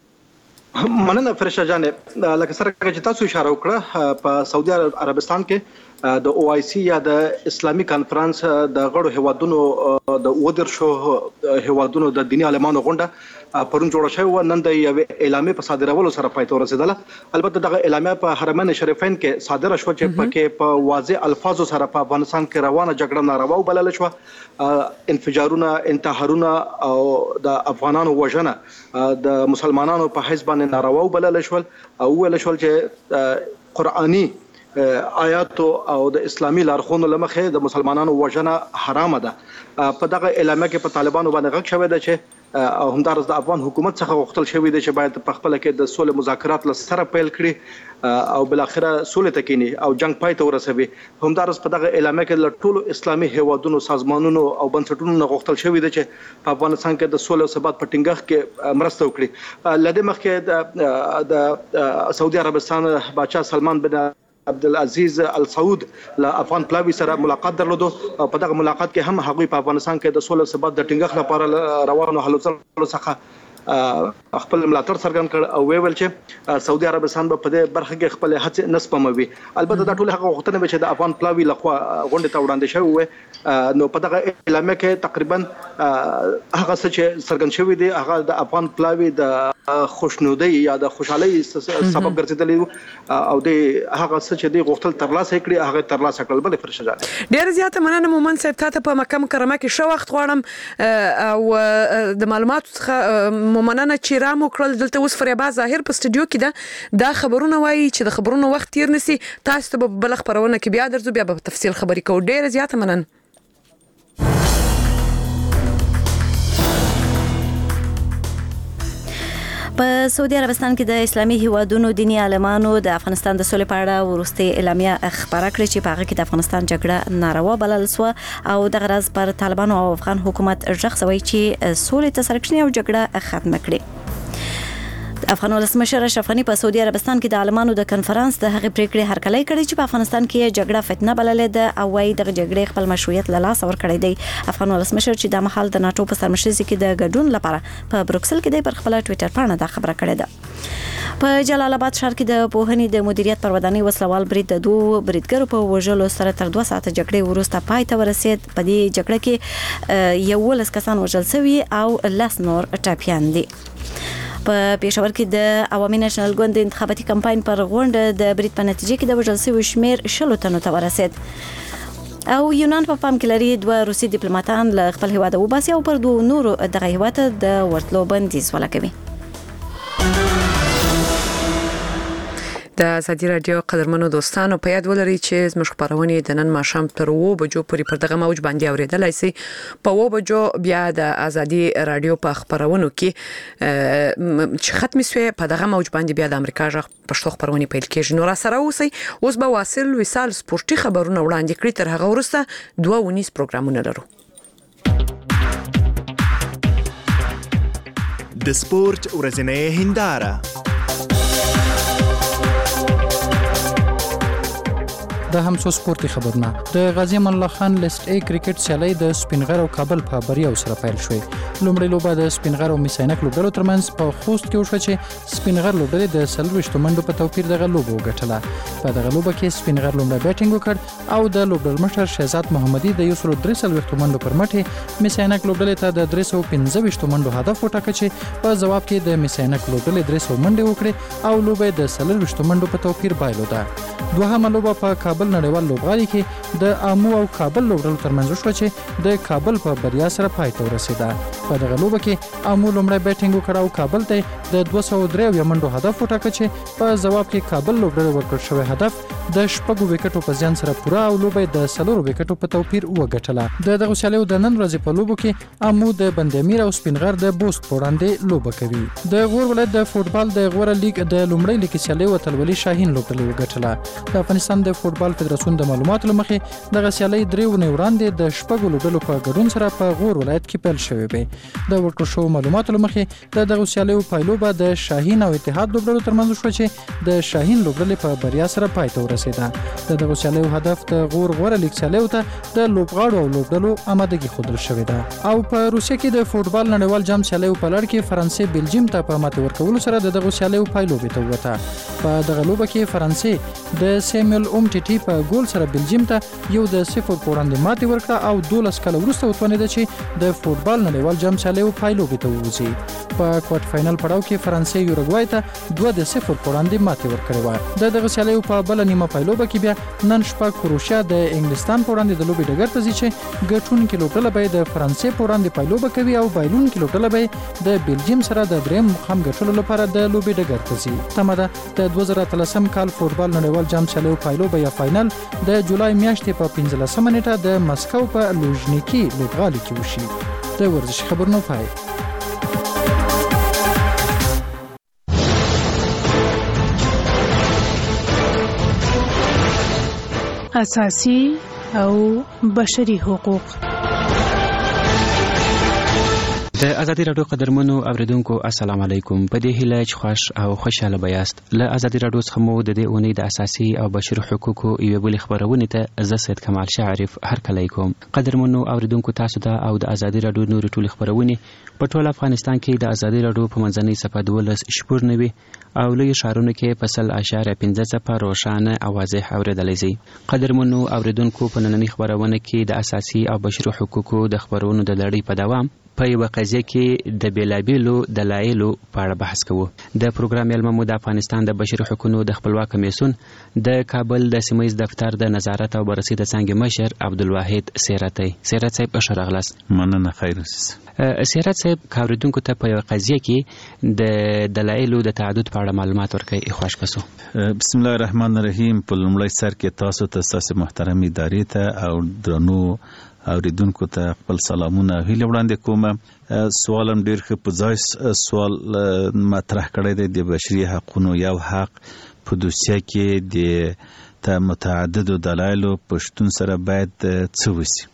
مننه فرشا جانې لکه سره چې تاسو اشاره وکړه په سعودي عربستان کې د او آی سی یا د اسلامي کانفرنس د غړو هیوادونو د ودر شو هیوادونو د دینی عالمانو غونډه پرون جوړه شوې و. نن د یو اعلامیه په صادرولو سره پای ته ورسېدله. البته دغه اعلامیه په حرمین شریفین کې صادره شو چې پکې په واضح الفاظو سره په افغانستان کې روانه جګړه ناروا وبلل شو. انفجارونه، انتحارونه او د افغانانو وژنه د مسلمانانو په حساب باندې ناروا وبلل شو او ویل شو چې قرآني آیاتو او د اسلامي لارښوونو لمخې د مسلمانانو وژنه حرام ده. په دغه اعلامیه کې په طالبانو باندې غږ شوی دی چې او همدارس د افغان حکومت څخه غوښتل شوی دی چې باید په خپل کې د سولې مذاکرات لسره پیل کړي او بل اخره سولې ته کینی او جنگ پای ته ورسوي. همدارس په دغه اعلامیه کې د ټولو اسلامي هیوادونو سازمانونو او بنسټونو غوښتل شوی دی چې په افغانستان کې د سولې او ثبات په ټینګښت کې مرسته وکړي. لدې مخکې د سعودي عربستان بادشاه سلمان بن عبدالعزیز السعود له افغان پلاوی سره ملاقات درلود او په دغه ملاقات کې هم هغوی په افغانستان کې د سولې ثبات د ټینګښت لپاره روانو هلو ځلو څخه خپل ملاتړ څرګند کړ او ویل چې سعودي عربستان به په دې برخه کې خپل هڅې نسپموي. البته دا ټول هغه غوښتنه به چې د افغان پلاوی لخوا غونډه ته وړاندې شوی و. نو په دغه اعلامیه کې تقریبا هغه څه چې څرګند شوی دی هغه د افغان پلاوی د خوشنودي یا د خوشحالي سبب ګرځیدلی او د هغه څه چې دی غوښتل ترلاسه کړي هغه ترلاسه کړل. بل فرشا جان ډیر زیاته مننه مومن صاحب ته په مکه مکرمه کې شو وخت غواړم او د معلوماتو څخه مومنانه چې رامو کړل دلته اوس فریبا ظاهر په سټډیو کې ده دا خبرونه وایي چې د خبرونو وخت تیر نسی. تاسو ته بل خبرونه کې بیا درځو بیا په تفصیل خبرې کوو. ډیر زیاته مننه. په سعودي عربستان کې د اسلامي هیوادونو دینی عالمانو د افغانستان د سولې په اړه ورستي اعلامیه خبره کړې چې په هغه کې د افغانستان جګړه ناروا بلل سو او د غرض پر طالبانو او افغان حکومت ژغ سوي چې سولې ته سرکشنی او جګړه ختم کړي. افغان ولسمشر اشرف غنی په سعودي عربستان کې د عالمانو د کنفرانس د هغې پریکړې هرکلی کړې چې په افغانستان کې جګړه فتنه بللې ده او وايي دغه جګړې خپل مشروعیت له لاسه ورکړی دی. افغان ولسمشر چې د مهال د ناتو په سرمشرۍ کې د ګډون لپاره په بروکسل کې د پر خپل ټوئیټر باندې دا خبره کړې ده. په جلال آباد ښار کې د پوهنې د مدیریت پر ودانۍ وسلوال برید د دوه بریدګرو په وژلو سره تر دوه ساعته جګړې وروسته پای ته ورسید. په دې جګړه کې یولس کسان وژل شوي او لس نور ټپیان دي. په پېښور کې د عوامي نېشنل ګوند د انتخاباتي کمپاین پر غونډه د برید په نتیجه کې د وژل شویو شمېر شلو تنو ته ورسید. او یونان په پام کې لري دوه روسي ډیپلوماټان له خپل هیواده وباسي او پر دوه نورو دغه هیواد د ورتلو بندیز ولګوي. د ازادي رادیو قدرمنو دوستانو په یاد ولرئ چې زموږ خبرونه د نن ماښام تر اوه بجو پورې پر دغه موج باندې اوریدلای شئ. په اوه بجو بیا د ازادي رادیو په خبرونو کې چې ختم شوي په دغه موج باندې بیا د امریکا ژغ پښتو خبرونه پیل کېږي. نو را سره اوسئ. اوس به واصل وصال سپورتي خبرونه وړاندې کړي. تر هغه وروسته دوه ونیس پروګرامونه لرو. د سپورت ورځنۍ هنداره د همسو سپورتي خبرونه. د غازی امان الله خان لیست ای کرکټ سیالي د سپینغر او کابل په بریاو سره پیل شوې. لومړی لوبه د سپینغر او میساینک لوبډلو ترمنځ په خوست کې وشوه چې سپینغر لوبډلې د څلوېښتو منډو په توپیر دغه لوبه وګټله. په دغه لوبه کې سپینغر لومړی بیټینګ وکړ او د لوبډل مشر شهزاد محمدي د یو سل درې څلوېښتو منډو پر مټ میساینک لوبډلې ته د درې سوه پنځه ویشتو منډو هدف وټاکه چې په جواب کې د میساینک لوبډلې درې سوه منډې وکړې او لوبه د څلوېښتو منډو په توپیر بایلوده. دوهمه لوبه په کابل کابل نړیوال لوبغالي کې د آمو او کابل لوبډلو ترمنځ وشوه چې د کابل په بریا سره پای ته ورسېده. په دغه لوبه کې آمو لومړی بیټینګ وکړ او کابل ته د دوه سوه درې اویا منډو هدف وټاکه چې په ځواب کې کابل لوبډلې ورکړل شوی هدف د شپږو وکټو په زیان سره پوره او لوبه د څلورو وکټو په توپیر وګټله. د دغه سیالیو د نن ورځې په لوبو کې آمو د بندامیر او سپینغر د بوست په وړاندې لوبه کوي. د غور ولایت د فوټبال د غوره لیګ د لومړۍ لیګ سیالۍ وتلولي شاهین لوبډلې وګټله. د افغانستان د فوټبال فدراسیون د معلوماتو له مخې دغه سیالۍ درې اونۍ وړاندې د شپږو لوبډلو په ګډون سره په غور ولایت کې پیل شوې وې. د ورکړل شوو معلوماتو له مخې د دغه سیالیو پایلوبه د شاهین او اتحاد لوبډلو ترمنځ وشوه چې د شاهین لوبډلې په بریا سره پای ته ورسېده. د دغه سیالیو هدف د غور غوره لیګ سیالیو ته د لوبغاړو او لوبډلو آمادګي ښودل شوې ده. او په روسیه کې د فوټبال نړیوال جام سیالیو په لړ کې فرانسې بلجیم ته په ماتې ورکولو سره د دغه سیالیو پایلوبې ته ووته. په دغه لوبه کې فرانسې د سیمویل اومټیټي په ګول سره بلجیم ته یو د صفر په وړاندې ماتې ورکړه او دولس کاله وروسته وتوانېده چې د فوټبال نړیوال جام سیالیو پایلوبې ته ووځي. په کوارټر فاینل پړاو کې فرانسې یوروګوای ته دوه د صفر په وړاندې ماتې ورکړې وه. د دغه سیالیو په بله نیمه پایلوبه کې بیا نن شپه کروشیا د انګلستان په وړاندې د لوبې ډګر ته ځي چې ګټونکې لوبډله به د فرانسې په وړاندې پایلوبه کوي او بایلونکې لوبډله به د بلجیم سره د درېیم مقام ګټلو لپاره د لوبې ډګر ته ځي. تمه ده د دوه زره اتلسم کال فوټبال نړیوال جام سیالیو پایلوبه یا فاینل د جولای میاشتې په پنځلسمه نیټه د مسکو په لوژنیکي لوبغالي کې وشي. د ورزشي خبرونو پای. اساسي او بشري حقوق. د ازادي راډیو قدرمنو اوریدونکو السلام علیکم. په دې هیله چې خوش او خوشاله بیاست. له ازادي راډیو څخه مو د دې اونۍ د اساسي او بشري حقوقو یوه بلې خبرونه ته زه سید کمال شاعرف هرکلی کوم. قدرمنو اوریدونکو تاسو ته او د ازادي راډیو نورې ټولې خبرونه په ټول افغانستان کې د ازادي راډیو په منځنۍ صفحه دولس شپږ نوي او لوی ښارونو کې په سل اشاریه پنځه څپه روښانه او واضح اورېدلی شي. قدرمنو اوریدونکو په نننۍ خبرونه کې د اساسي او بشري حقوقو د خبرونو د لړۍ په دوام په یوه قضیه کې د بیلابیلو دلایلو په اړه بحث کوو. د پروګرام میلمه مو د افغانستان د بشري حقوقو د خپلواک کمیسیون د کابل د سیمه ییز دفتر د نظارت او بررسي د څانګې مشر عبدالواحد سیرتی. سیرت صاحب ښه راغلاست. مننه. خیر اوسئ. سیرت صاحب که اوریدونکو ته په یوه قضیه کې د دلایلو د تعدد په اړه معلومات ورکړئ خوښ کسو. بسم الله الرحمن الرحیم. په لومړی سر کې تاسو ته ستاسو محترم ادارې ته او درنو اوریدونکو ته خپل سلامونه هیله وړاندې کوم. سوالم ډیر ښه په ځای سوال مطرح کړی دی. د بشري حقوقو یو حق په دوسیه کې د ته متعددو دلایلو په شتون سره باید څه وشي.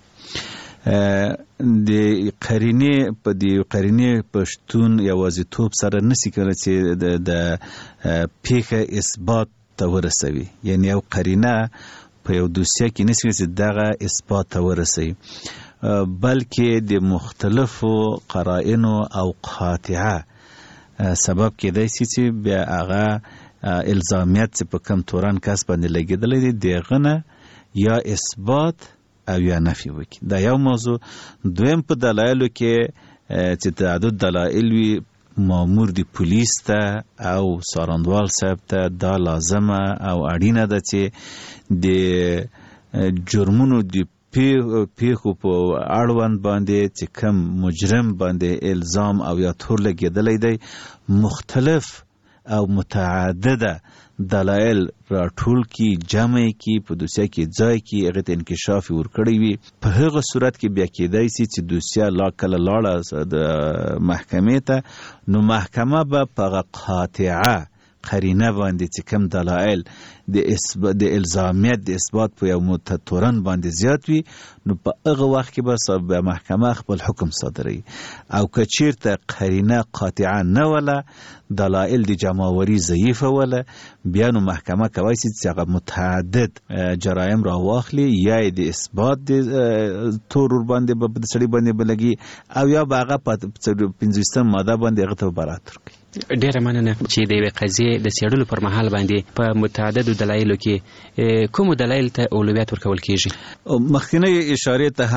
د قرینې په د قرینې په شتون یوازیتوب سره نشي کېدلی چې د پیښه اثبات ته ورسوي. یعنی یو قرینه په یو دوسیه کې نشي چې دغه اثبات ته ورسوي، بلکې د مختلفو قرائنو او قاطعه سبب کېدای شي چې بیا هغه الزامیت چې په کم تورن کس باندې لګېدلی دی دغه نه یا اثبات او یا نفي وکړي. دا یو موضوع. دویم په دلایلو کې چې تعدد دلایل وي مامور دی پولیس ته او سارندوال صاحب ته دا لازمه او اړینه ده چې د جرمونو د پیښو په اړوند باندې چې کم مجرم باندې الزام او یا تور لګېدلی دی مختلف او متعدده دلایل راټول کی جمع کی په دوسیه کې ځای کی هغه ته انکشاف ورکړی وي. په هغه صورت کې بیا کېدای شي چې دوسیه لا کله لاړه د محکمې ته نو محکمه به په قاطعه قرینه باندې چې کوم دلایل د د الزامیت د اثبات په یو متتورن باندې زیات وي نو په هغه وخت کې به محکمه خپل حکم صادروي. او که چیرته قرینه قاطعه نه وله دلایل د جمعوري ضعیفه وله بیا نو محکمه کولی شي چې هغه متعدد جرایم را واخلي یا د اثبات د تور باندې به د سړي باندې به لګي او یا به هغه په پنځویشتم ماده باندې هغه ته برات ورکړي. ډیره مننه چې د یوې قضیې د څېړلو پر مهال باندې په متعددو دلایلو کې کومو دلایلو ته اولویت ورکول کیږي؟ مخکینی اشارې ته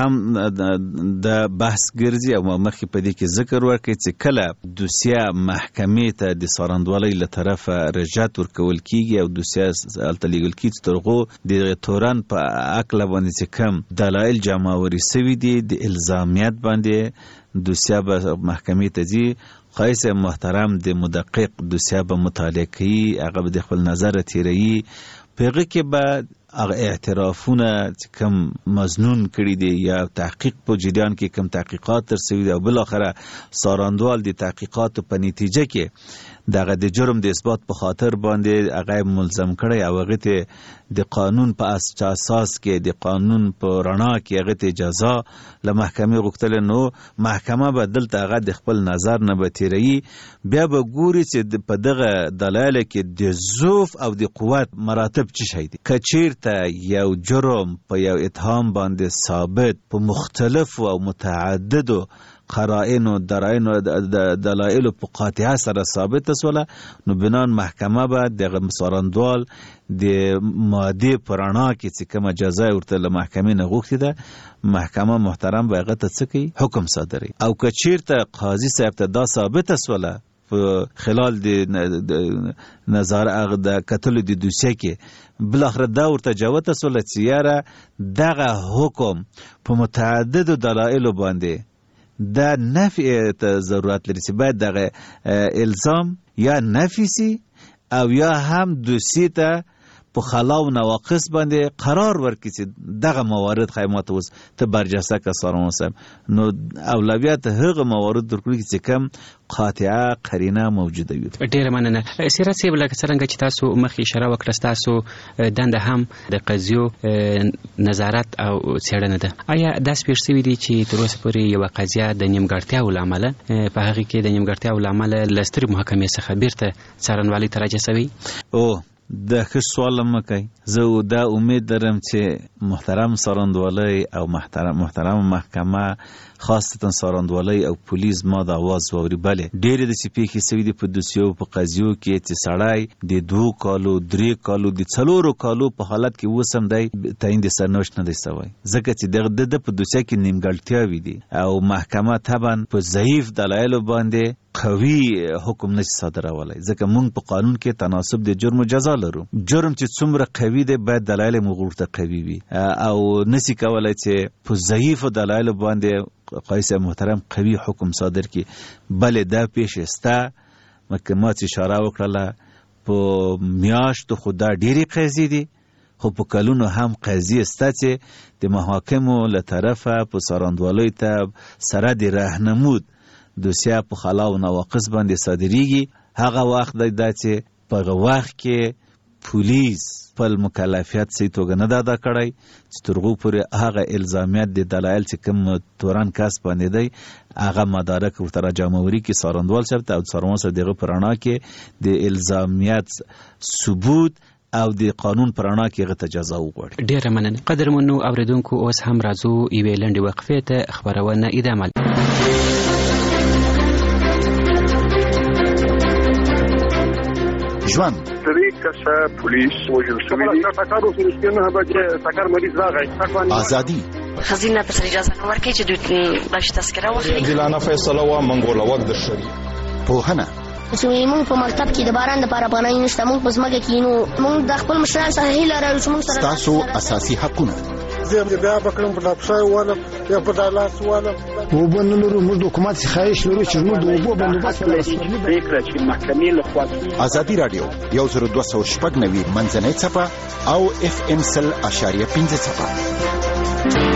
هم د بحث ګرځي او مخکې په دې کې ذکر وکړي چې کله دوسیه محکمې ته د څارندوالۍ له طرفه رجعت ورکول کیږي او دوسیه هلته لیږل کیږي تر هغو د تورن په عقله باندې چې کم دلایل جمعوري سوي دي د الزامیت باندې دوسیه به محکمې ته ځي. قیس محترم د مدقق دوسیه به مطالعه کوي، هغه به د خپل نظر تیروي، په هغه کې به هغه اعترافونه چې کوم مظنون کړي دي یا تحقیق په جریان کې کوم تحقیقات ترسوي دي او بالاخره څارندوال د تحقیقاتو په نتیجه کې دغه د جرم د اثبات په خاطر باندې هغه ملزم کړي او هغه ته د قانون په اساس کې د قانون په رڼا کې هغه ته جزا له محکمې غوښتل، نو محکمه به دلته هغه د خپل نظر نه به تیروي، بیا به ګوري چې په دغه دلایل کې د ضعف او د قوت مراتب څه شي دي. که چیرته یو جرم په یو اتهام باندې ثابت په مختلفو او متعددو قرائن و دلایل دلایل په قاطعه سره ثابت سوله، نو بنان محکمه به د څارندوال د ماده پرانا کې چې کومه جزا ورته له محکمې نه غوښتي ده، محکمه محترم به هغه ته څه کوي؟ حکم صادروي. او که چیرته قاضي صاحب ته دا ثابت سوله په خلال د نظر هغه د کتلو د دوسیه کې بالاخره دا ورته جوته سوله چې یاره دغه حکم په متعددو دلایلو باندې دا نفی ته ضرورت لري چې باید دغه الزام یا نفی سي او یا هم دوسیه ته په خلا او نواقص باندې قرار ورکړي چې دغه موارد خیمات اوس ته برجسته کسان وسم، نو اولویت هغه موارد درکړي چې کم قاطعه قرینه موجوده وي. ډیره مننه. سیرت صاحب لکه څنګه چې تاسو مخکې اشاره وکړه تاسو دنده هم د قضیو نظارت او څېړنه ده، آیا داس پیښ شوي دي چې تر اوسه پورې یوه قضیه د نیمګړتیاو له امله په هغې کې د نیمګړتیاو له امله له سترې محکمې څخه بیرته څارنوالۍ ته راجع سوي؟ او د ښه سوال مه کوئ. زه دا امید لرم چې محترم څارندوالۍ او محترم محترم محکمه خاصتا څارندوالۍ او پولیس ما د اواز واوري. بلې ډېرې داسې پیښې سوي دي په دوسیو په قضیو کې چې سړی د دوو کالو درې کالو د څلورو کالو په حالت کې اوس هم دی تعیین د سرنوشت نه دی سوی، ځکه چې دغه د په دوسیه کې نیمګړتیاوې دي او محکمه طبعا په ضعیف دلایلو باندې قوي حکم نشي صادرولی، ځکه موږ په قانون کې تناسب د جرم و جزا لرو. جرم چې څومره قوي دی باید دلایل موږ ورته قوي وي او نشي کولی چې په ضعیفو دلایلو باندې قیس محترم قوي حکم صادر کی. بلې دا پیښې سته مکه ما چې اشاره وکړله په میاشتو خو دا ډېرې قضیې دي، خو په کلونو هم قضیې سته چې د محاکمو له طرفه په څارندوالۍ ته سره د راهنمود دوسیه په خلا او نواقص باندې صادریږي. هغه وخت دی دا چې په هغه وخت کې پولیس خپل مکلفیت صحیح توګه نه ده ادا کړی چې تر هغو پورې هغه الزامیت د دلایل چې کوم تورن کس باندې دی هغه مدارک ورته راجمعوري کړي څارندوال صاحب ته او څارنوال صاحب د هغه په رڼا کې د الزامیت ثبوت او د قانون په رڼا کې هغه ته جزا وغواړي. ډېره مننه. قدرمنو اورېدونکو اوس هم راځو یوې لنډې وقفې ته، خپرونه ادامه. ژوند درې کسه پولیس وژل شوي دي. ټکر وشو چې نه بجې ټکر مریض راغی. ازادي خزینه ته اجازه نه ورکړي چې دوی بش تذکره واخلي. عادلانه فیصله و منګوله وخت د شری پوهنه چې موږ په مکتب کې د باران لپاره پناه نشته، موږ په ځمکه کې نو موږ د خپل مشران سره هیله لرو چې موږ سره تاسو اساسي حقونه زه بیا بکړم په لاپشای ولم یا په دالاس ولم وبنلو موږ د حکومت څخه لرو چې موږ د وبو بندوبست لري فکر چې محکمې له خوا ازادي رادیو یو زر دوه سوه شپږ نوي منځنۍ څپه او اف ام سل اشاریه پنځه څپه.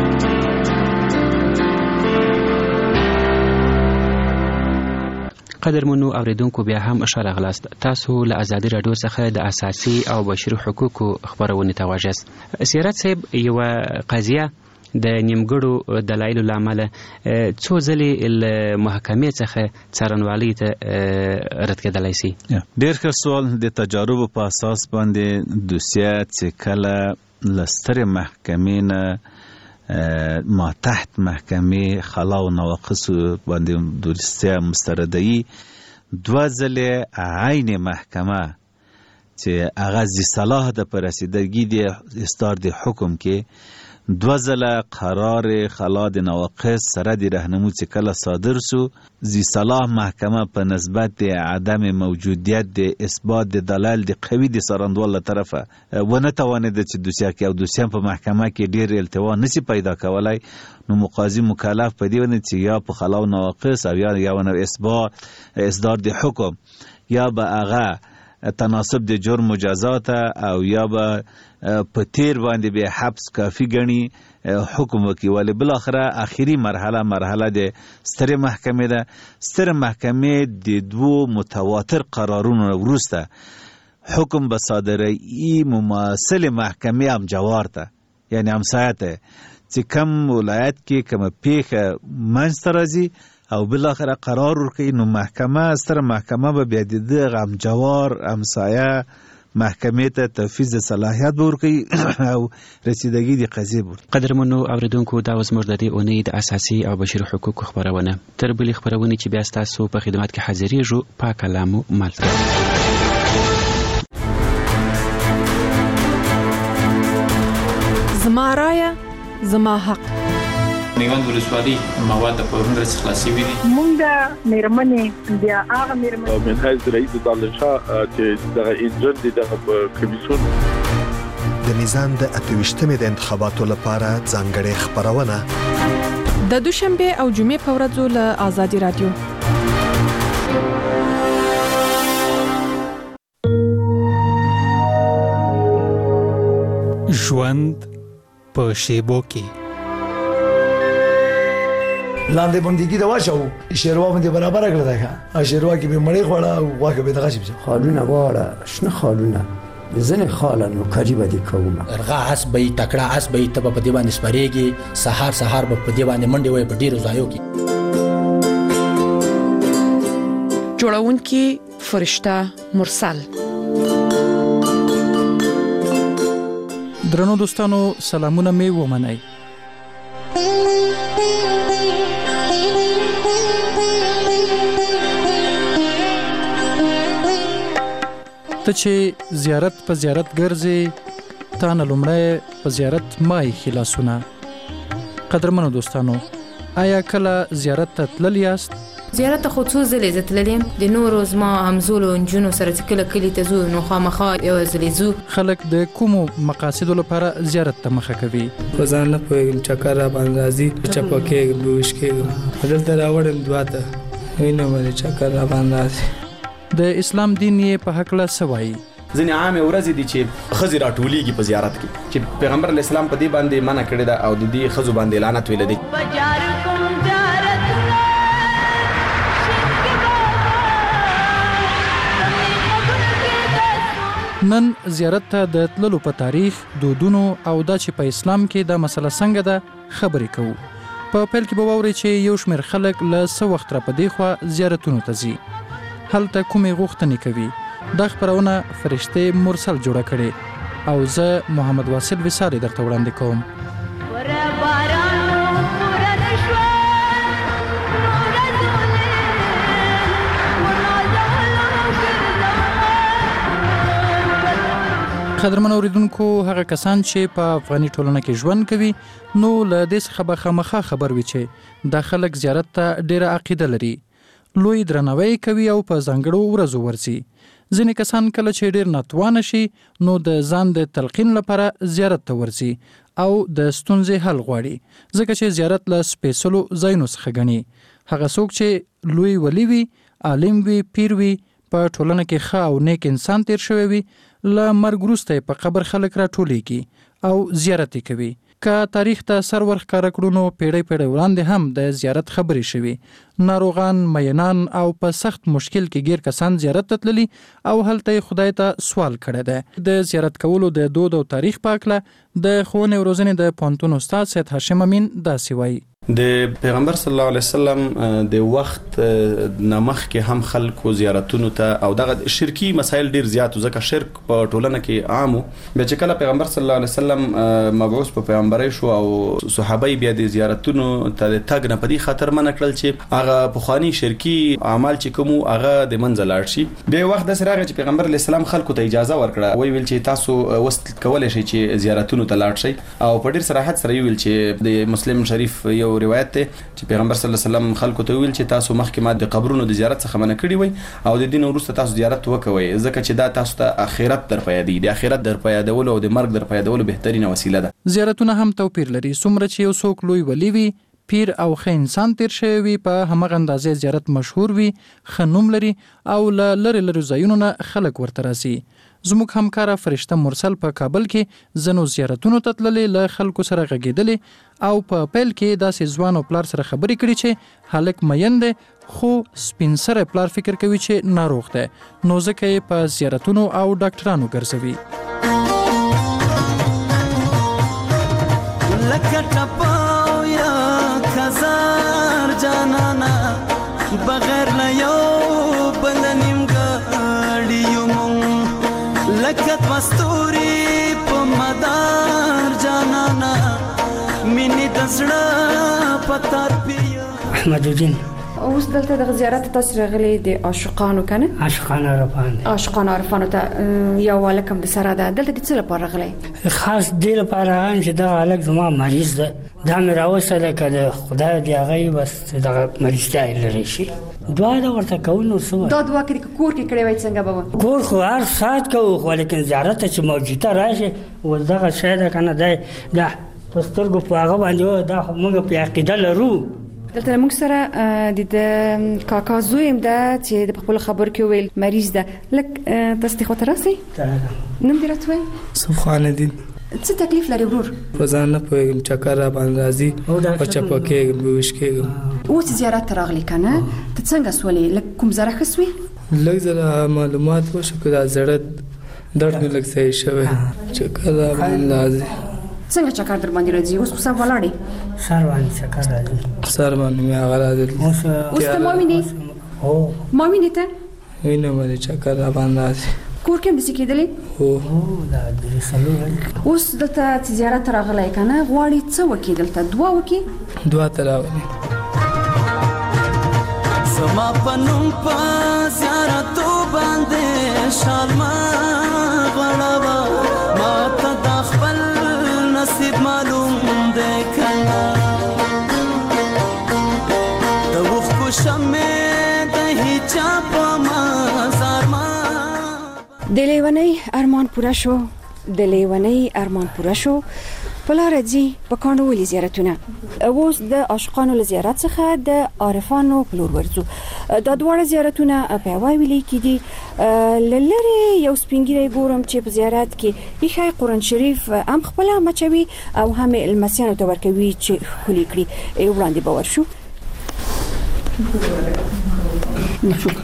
قدرمنو اوریدونکو بیا هم اشاره غلاست، تاسو له ازادي رادیو څخه د اساسي او بشري حقوقو خبرونه ته واجس. سیرت صاحب یو قضیه د نیمګړو دلایلو له امله څو ځلې له محکمې څخه څارنوالۍ ته رد کېدلی سي؟ ډېر ښه سوال. د تجاربو په اساس باندې دوسیه چې کله له سترې محکمې نه ما تحت محکمې خلا و نواقص باندې دوسیه مسترده‌ای، دوه ځلې عین محکمه چې هغه ذی صلاح ده په رسیدګي د اصدار د حکم کې دوه ځله قرار خلا د نواقص سره د رهنمو چې کله صادر سو ذی صلاح محکمه په نسبت د عدم موجودیت د اثبات د دلایل د قوي د سرندوال له طرفه ونه توانید چې دوسیه کې او دوسیه په محکمه کې ډیر التوا نسی پیدا کولای نو مقاضي مکلف په دی ونه چې یا په خلا او نواقص او یا یا ونه اثبات اصدار د حکم یا به هغه تناسب د جرم مجازات او یا به په تیر باندې به حبس کافی غني حکم وکي ولی بل اخره اخیری مرحله مرحله د ستر محکمه ده ستر محکمه د دوو متواتر قرارونو وروسته حکم به صادره ای مماثل محکمه هم جوار ته یعنی همسایه ته چې کم ولایت کې کوم پیښه منځته راځي او بل اخره قرار ورکړي نو محکمه ستر محکمه به بیا د غم جوار همسایه محکمې ته تفویض صلاحیت ورکړي او رسیدګي د قضیې بور قدرمنو اوریدونکو دا اوس موږ د دې اونۍ د اساسي او بشري حقوقو خبرونه تر بلې خبرونه چې بیا ستاسو په خدمت کې حاضرېږو پاک کلامو ملته زما رایه زما حق میوند ولسوالۍ مواد په هنر څخه خلاصي وي مونږ د میرمنې بیا هغه میرمنې من حیث رئیس دانشا چې دغه انجن د دغه کمیسیون د میزان د اتويشتمې د انتخاباتو لپاره ځانګړې خبرونه د دوشنبه او جمعې په ورځو له آزادي رادیو ژوند په شیبو کې لاندې باندې دا واچو شیروا باندې برابر کړل دا ښه شیروا کې به مړې خوړه او واګه به دغه شي خالونه واړه شنه خالونه ځنه خالانو کاری به دي کومه ارغا اس به تکړه اس به تب په دی باندې سپریږي سحر سحر په دی باندې منډي وي په ډیرو ځایو کې جوړونکي فرشته مرسل. درنو دوستانو سلامونه می ومنئ. ته چې زیارت په زیارت ګرځې تا نه لومړی په زیارت مای خلاصونه. قدرمنو دوستانو آیا کله زیارت ته تللی یاست؟ زیارت خو څو ځلې زه تللی یم د نورو زما همزولو نجونو سره چې کله کلي ته ځو نو خامخا یو ځلې ځو. خلک د کومو مقاصدو لپاره زیارت ته مخه کوي؟ خو ځان نه پوهېږم چکر را باندې راځي چپه کېږم بېهوش کېږم دلته راوړم دوه ته وینم چې چکر را باندې راځي. د اسلام دین یې په هکله څه وایي؟ ځینې عامې ورځې دي چې ښځې راټولیږي په زیارت کې چې پیغمبر علیه السلام په دې باندې منع کړې ده او د دې ښځو باندې لعنت ویلی دی. نن زیارت ته د تللو په تاریخ، دودونو او دا چې په اسلام کې دا مسله څنګه ده خبرې کوو. په پیل کې به واورئ چې یو شمېر خلک له څه وخت را په دې خوا زیارتونو ته ځي، هلته کومې غوښتنې کوي. دا خبرونه فرشتې مرسل جوړه کړې او زه محمد واصل وصالي درته وړاندې کوم. قدرمن اوریدونکو، هغه کسان چې په افغاني ټولنه کې ژوند کوي نو له دې څخه به خامخا خبر وي چې دا خلک زیارت ته ډېره عقیده لري، لوی درناوی کوي او په ځانګړو ورځو ورځي. ځینې کسان کله چې ډېر ناتوانه شي نو د ځان د تلقین لپاره زیارت ته ورځي او د ستونزې حل غواړي، ځکه چې زیارت له سپېڅلو ځایونو څخه ګڼي. هغه څوک چې لوی ولی وي، عالم وي، پیر وي، په ټولنه کې ښه او نیک انسان تیر شوی وي، له مرګ وروسته په قبر خلک راټولیږي او زیارت یې کوي. که تاریخ ته سر ورښکاره کړو نو پیړۍ پیړۍ وړاندې هم د زیارت خبرې شوي. ناروغان، مینان او په سخت مشکل کې ګیر کسان زیارت ته تللي او هلته یې خدای ته سوال کړی دی. د زیارت کولو د دود او تاریخ په هکله د ښوونې او روزنې د پوهنتون استاد سید هاشم امین داسې وایي. د پیغمبر صلی الله علیه وسلم د وخت نامخ کې هم خلکو زیارتونو ته او دغه شرکی مسایل ډیر زیات ځکه شرک په ټولنه کې عام و بیا چې کله پیغمبر صلی الله علیه وسلم مبعوث په پیغمبري شو او صحابه بیا د زیارتونو ته تګ نه پدې خاطر منع کړل چې هغه پخوانی شرکی اعمال چې کوم هغه د منځ لاړ شي به وخت د سره چې پیغمبر علیه السلام خلکو ته اجازه ورکړه وی ویل چې تاسو وست کولای شئ چې زیارتونو ته لاړ شئ او په ډیر صراحت سره ویل چې د مسلم شریف یو روایت ته چې پیغمبر صلی الله علیه وسلم خلکو ته ویل چې تاسو مخکې ما د قبرونو د زیارت څخه منع کړی وي او د دین وروسته تاسو زیارت وکوي ځکه چې دا تاسو ته آخرت در پیادي د آخرت در پیادولو او د مرګ در پیادولو بهترینه وسیله ده زیارتونه هم توپیر لري څومره چې یو څوک لوی ولی وي پیر او ښه انسان تیر شوی وي په همغه اندازې زیارت مشهور وي ښه نوم لري او له لرې لرې ځایونو نه خلک ورته راسي زموږ همکاره فرشته مرسل په کابل کې ځینو زیارتونو ته تللې له خلکو سره غږېدلې او په پیل کې داسې ځوان او پلار سره خبرې کړي چې هلک مین دی خو سپین سره پلار فکر کوي چې ناروغ دی نو ځکه یې په زیارتونو او ډاکټرانو ګرځوي لکه ټپاو یا خزار جانانا بغیر له یو بل نیمګړي یو مونږ لکه مستوري په مدار جانانا مینې د زړه په تار پیو احمد الدین اوس دلته د زیارت تاسو راغلي د عاشقانو کنه عاشقانو عرفان عاشقانو عرفانو ته یو ولکم د سره ده دلته د څه لپاره راغلي خاص دی لپاره چې دا الګ زما مریض ده دا مې راوستل کړه خدای دې هغه بس دا مریض دی لري شي دعا دا ورته کول نو سو دا دعا کې کور کې کړي وای څنګه بابا کور خو هر سات کوو خو لیکن زیارت چې موجوده راشي و دغه شی دا کنه دا دا پسترګو په هغه باندې دا موږ په عقیده لرو دلته موږ سره د کاکا زویم ده چې د خپل خبر کې ویل مریض ده لک تاسو خو ترسي نوم دې راځوي سبحان الدین څه تکلیف لري ورور روزانه په چکر را باندې راځي او چپا کېږم بوش کېږم اوس زیارت راغلی کنه ته څنګه سولې لک کوم زره خسوي لږ زره معلومات وشو کړه زړه درد نه لګ صحیح شوی چکر را باندې راځي څنګه چکر در باندې راځي اوس څه ولاړی سر باندې چکر راځي سر باندې مې هغه راځي اوس ته مامینه او مامینه ته وینه مې چکر را باندې راځي کور کې د سکیدلې او دا د رسالو اوس دلته زیارت راغلی کنه غواړي څه وکي دلته دعا وکي دعا تراولي سما پنوم په زیارتو باندې شالما غړوا ما ته د خپل نصیب معلوم دی کنه د وخت کو شمه د هیچا په مزار ما د لیونی ارمان پوره شو د لیونی ارمان پوره شو پلار ځي په کانو ولې زیارتونه اوس د عاشقانو له زیارت څخه د عارفانو پلور ورځو دا دواړه زیارتونه په وای ویلې کې دي لری یو سپینګری ګورم چې په زیارت کې یخای قرآن شریف هم خپل مچوي او هم المسیانو ته ورکوي چې خولي کړی ای وړاندې باور شو نشو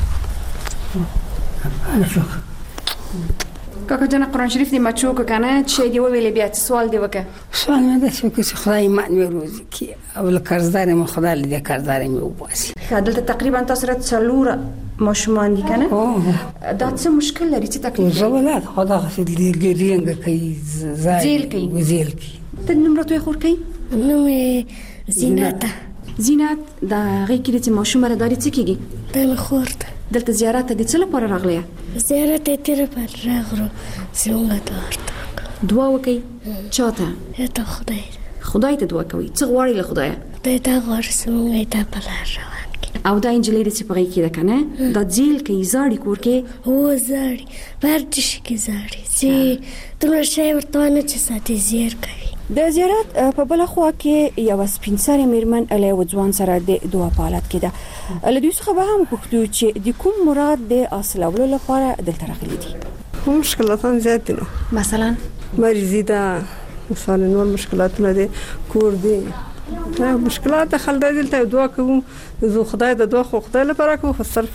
نشو کاکا جان قرآن شریف دی مچو کنه چې دی ویلې بیا سوال دی وکړه سوال مې د څه کې خدای معنی روز کې او قرضدار مې خدای دې قرضدار مې وباسي خدای تقریبا تاسو را څلور ماشومان دي کنه دا څه مشکل لري چې تکلیف زولات خدای خدای دې ګرینګ کوي زیل کوي زیل کوي ته نوم راته خور کوي نوم زینت زینت دا غي کې چې ماشوم را داري څه کیږي د خورته دلته زیارت د څه لپاره راغلی زیارت تیر پر راغلو څنګه تورته دعا وکي چاته ته خدای خدای ته دعا کوي څه غواړي له خدای خدای ته غواړي څنګه ته پر روان کی او دا انجلې د سپغې کې ده کنه دا ځیل کې زاړي کور کې او زاړي پرتش کې زاړي چې تر شي ورته نه چې ساتي زیر کوي د زیارت په بل خوا کې یو سپینسره میرمن علی وځوان سره د دعا په حالت کې ده له دوی څخه به هم پوښتنه چې د کوم مراد د اصلولو لپاره دلته راغلي دي مشکلاتان زیات دي مثلا مریضي ده مثلا نور مشکلاتونه دي کور دي مشکلات خلک دلته دعا کوم زه خدای د دعا خو خدای لپاره کوم خو صرف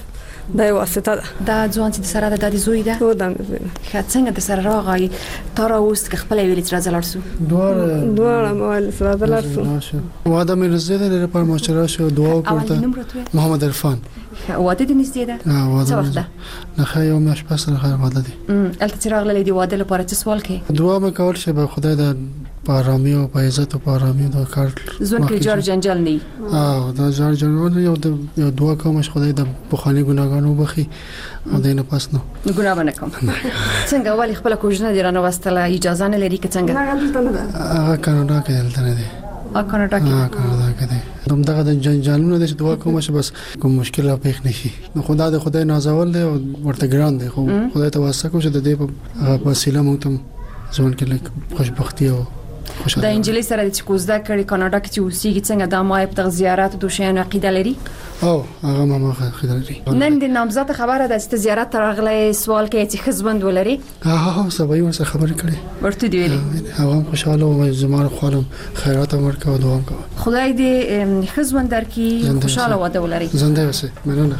د واسطه ده. دا ځوان چې سره د زوی ده او د زوی ښه څنګه د سره راغی تر اوس خپل ویل چې راځل ارسو دوه دوه مال سره راځل ارسو واده مې رسیدل لپاره مشوره شو دعا وکړه محمد عرفان واده دې نږدې ده څه وخت ده نه خیر یو مېش پس سره واده دي الته چې راغله دې واده لپاره څه سوال کې دعا مې کول چې به خدای د پارامي او په عزت او پارامي د کار ځون کې جار جنجال نه اه دا جار جنجال یو د دعا کوم چې خدای د بخاني ګناګانو بخي او دینه پس نو ګناه باندې کوم څنګه والی خپل کوژنه دی رانه واستله اجازه نه لري که څنګه هغه کاناډا کې دلته نه دی ا کاناډا کې ها کاناډا کې دی دوم دغه د جنجالونو د دعا کوم چې بس کوم مشکل پیښ نشي نو خدای د خدای نازول دی او ورته ګران دی خو خدای ته واسطه کوم چې د دې په وسیله موږ ته ځوان کې لږ خوشبختی او د انجلۍ سره د کوزدا کړي کاناډا کې چې اوسېږي څنګه د مایب د زیارت د شین عقیده لري او هغه ما عقیده لري نن د نامزد خبره ده چې زیارت راغلی سوال کوي چې خزبند ولري ها ها سبا یې سره خبرې کړې ورته دی ویلي هغه خوشاله او زموږ خپلم خیرات ورکړه او دوام کوي خدای دې خزبند درکې خوشاله واده ولري زنده اوسه مننه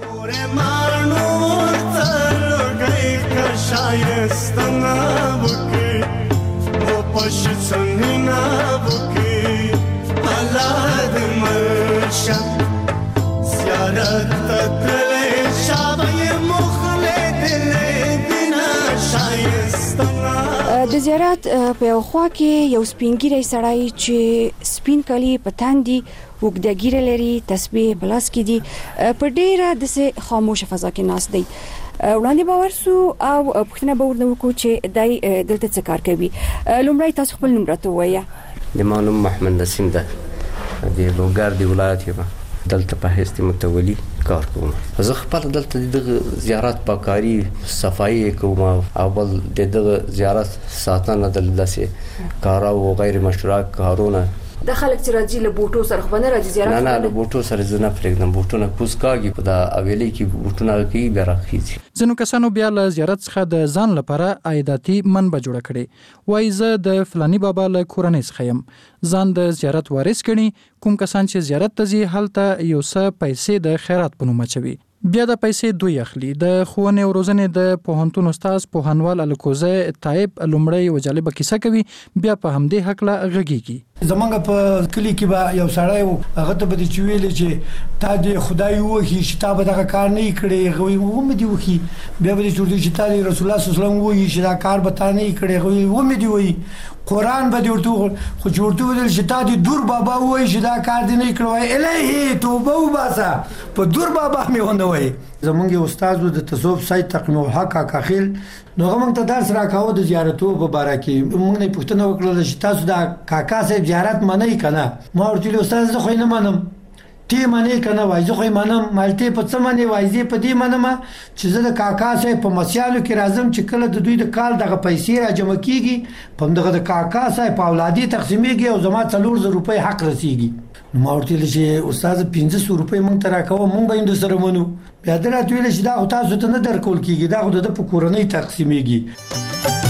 پش څنګه وکي حالات مرشا زیارت تل شابه مخلد دنا شایسته د زیارت په خوا کې یو سپینګری سړی چې سپین کلی پتاندي وګدګیره لري تسبیح بلاس کې دي په ډیره د خاموش فضا کې ناس دی وړاندې باور سو او پښتنه باور نو کو چې دای دلته څه کار کوي لومړی تاسو خپل نوم راته وایي د مانوم محمد نسیم ده د لوګر دی ولایت یم دلته په هستي متولي کار کوم زه خپل دلته د زیارت پاکاری صفایي کوم او بل د زیارت ساتنه دلته کار او غیر مشروع کارونه د خلک چې راځي له بوټو سره خو نه راځي زیارت نه نه له بوټو سره زنه پرېږدم بوټونه کوز کاږي په دا اویلې کې بوټونه کې بیا راخیږي ځینو کسانو بیا له زیارت څخه د ځان لپاره عایداتي منبع جوړه کړې وایي زه د فلاني بابا له کورنۍ څخه یم ځان د زیارت وارث ګڼي کوم کسان چې زیارت ته ځي هلته یو څه پیسې د خیرات په نوم اچوي بیا د پیسې دوی اخلي د ښوونې او روزنې د پوهنتون استاد پوهنوال الکوزه طيب لومړی و جالبه کیسه کوي بیا په همدې حق لا غږیږي زمونږ په کلی کې به یو سړی هغه ته به چې ویل چې تا دې خدای وਹੀ چې تا به دغه کار نه کړي غوي و مې دی وਹੀ بیا به چې تا دې رسول الله صلی الله علیه وسلم وਹੀ چې دا کار به تا نه کړي غوي و مې دی وਹੀ قرآن به دې ورته خو جوړته ودل چې تا دې دور بابا وਹੀ چې دا کار دې نه کړو الهي توبه وباسه په دور بابا مې ونه وਹੀ زمونږ استاد د تصوف سید تقنو حق کاخیل نو موږ ته درس راکاو د زیارتو په باره کې موږ نه پوښتنه وکړه چې تاسو دا کاکا صاحب زیارت منئ کنه ما ورته استاد زه خو نه منم تی منئ کنه وای زه خو منم مالته په څه منئ وای زه په دې منم چې زه د کاکا صاحب په مسیالو کې راځم چې کله د دوی د کال دغه پیسې را جمع کیږي په دغه د کاکا صاحب په اولادي تقسیمېږي او زما څلور زره روپۍ حق رسیږي نو ما ورته چې استاد پنځه سوه روپۍ مونږ ته راکوه مونږ به یې سره منو بیا درته ویل چې دا خو تاسو ته نه درکول کیږي دا خو د په کورنۍ تقسیمېږي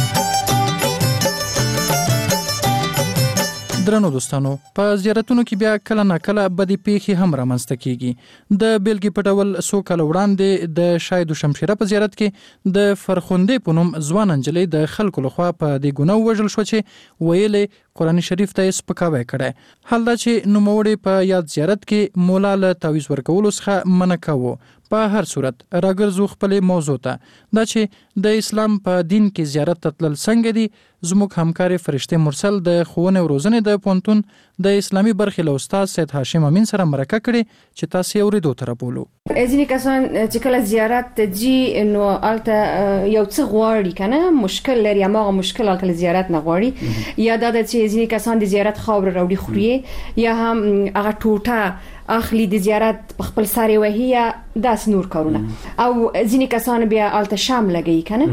درنو دوستانو په زیارتونو کې بیا کله نا کله بدی پیښې هم رامنځته کیږي د بیلګې په ډول څو کاله وړاندې د شاید شمشیره په زیارت کې د فرخندې په نوم ځوان انجلۍ د خلکو لخوا په دې ګناه وژل شو چې ویلې قرآن شریف ته سپکاوی کړی حال دا چې نوموړی په یاد زیارت کې مولا له تعویض ورکولو څخه منع کاوه په هر صورت راګرځو خپلې موضوع ته دا چې د اسلام په دین کې زیارت ته تلل څنګه دي زموږ همکار فرشته مرسل د ښوونې او روزنې د پوهنتون د اسلامي برخې له استاد سید هاشم امین سره مرکه کړې چې تاسو یې اورېدو ته رابولو ځینې کسان چې کله زیارت ته ځي نو هلته یو څه غواړي که نه مشکل لري هماغه مشکل هلته له زیارت نه غواړي یا دا ده چې ځینې کسان د زیارت خاوره راوړي خوري یا هم هغه ټوټه اخلي د زیارت په خپل ساري وهي یا داس نور کارونه او ځینې کسان بیا الته شام لګي کنه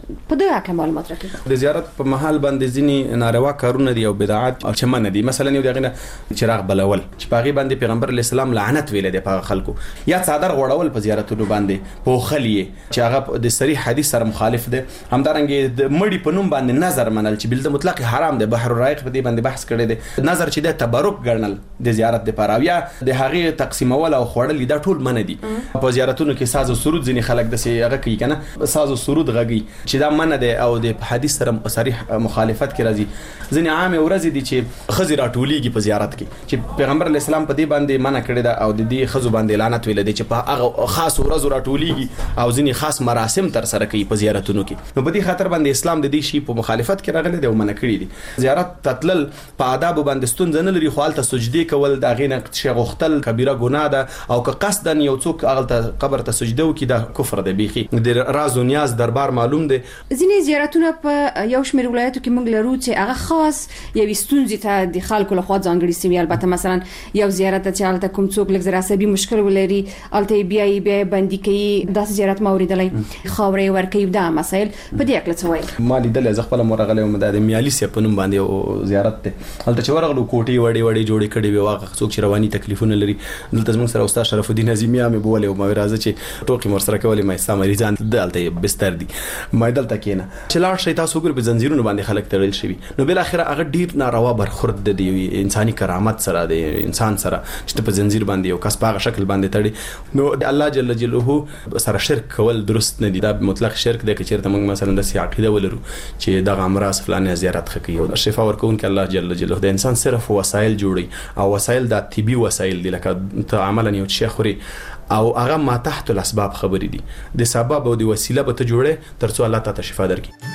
په دغه کې معلومات راکړي. د زیارت په محل باندې ځینی ناروا کارونه دي او بدعات او چمن دي. مثلا یو دغه چراغ بلول چې پاغي باندې پیغمبر علی السلام لعنت ویل دی په خلکو، یا صادر غوړول په زیارتونو باندې په خلیه چې هغه د صریح حدیث سره مخالف دی. همدارنګه د مړی په نوم باندې نظر منل چې بل مطلق حرام دی. بحر الرائق په دې باندې بحث کړی دی. نظر چې د تبرک ګڼل د زیارت د پاراویا د هغه تقسیمول او خوړل دا ټول منه دي. په زیارتونو کې ساز او سرود ځینی خلک د سي هغه کوي کنه، ساز او سرود غږی چې دا منه دی او د حدیث سره صریح مخالفت کې راځي. ځینی عام ورځ دي چې خزر راټوليږي په زیارت کې چې پیغمبر علی السلام په دې باندې منع کړی دا او د دې خزو باندې لعنت ویل دي چې په هغه خاص ورځ راټوليږي او ځینی خاص مراسم تر سره کوي په زیارتونو کې. نو په دې خاطر باندې اسلام د دې شی په مخالفت کې راغلی دی او منع کړی دي. زیارت تتلل په آداب باندې ستونزه نه لري، خو حالت سجدي کول دا غینه شی غختل کبیره ګناه ده او که قصدن یو څوک هغه قبر ته سجده وکي دا کفر دی. بيخي د راز او نیاز دربار معلوم دی. ځینې زیارتونه په یو شمېر ولایتو کې موږ لرو چې هغه خاص یو ستونزې ته د خلکو لخوا ځانګړي سوي. البته مثلا یو زیارت چې هلته کوم څوک لږ زر عصبي مشکل ولري هلته بیا یې بیا بندي کوي. داسې زیارت ما اوریدلی خاورې ورکوي. دا مسایل په دې هکله څه وایي؟ ما لیدلی زه خپله م ورغلی وم د میالي صاحب په نوم باندې یو زیارت دی. هلته چې ورغلو کوټې وړې وړې جوړې کړې وې. واقع څوک چې رواني تکلیفونه لري دلته زموږ سره استاد شرف الدین عظیمي مې بولې او ما راځه چې ټوکې مر سره کولې ما ستا مریضان دلته بستر دي ما دلته کېنه چې لاړ شئ تاسو ګور په زنجیرونو باندې خلک تړل شوي. نو بل اخر هغه ډیر ناروا برخورد دی انساني کرامت سره دی انسان سره چې په زنجیر باندې یو کس په هغه شکل باندې تړي. نو الله جل جلاله سره شرک کول درست نه دی. دا مطلق شرک دی چې چیرته موږ مثلا د عقیده ولرو چې دغه امراض فلانه زیارت خکې او شفا ورکون کې الله جل جلاله د انسان صرف وسایل جوړي او وسایل د طبي وسایل دي لکه ته عملا یو شي خوري او هغه ما تحت الاسباب خبرې دي. د سبب او د وسیله به ته جوړه ترڅو الله تعالی شفا درکړي.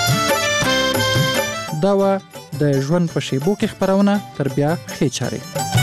دا و د ژوند په شیبو کې خبرونه تر بیا ښې چارې.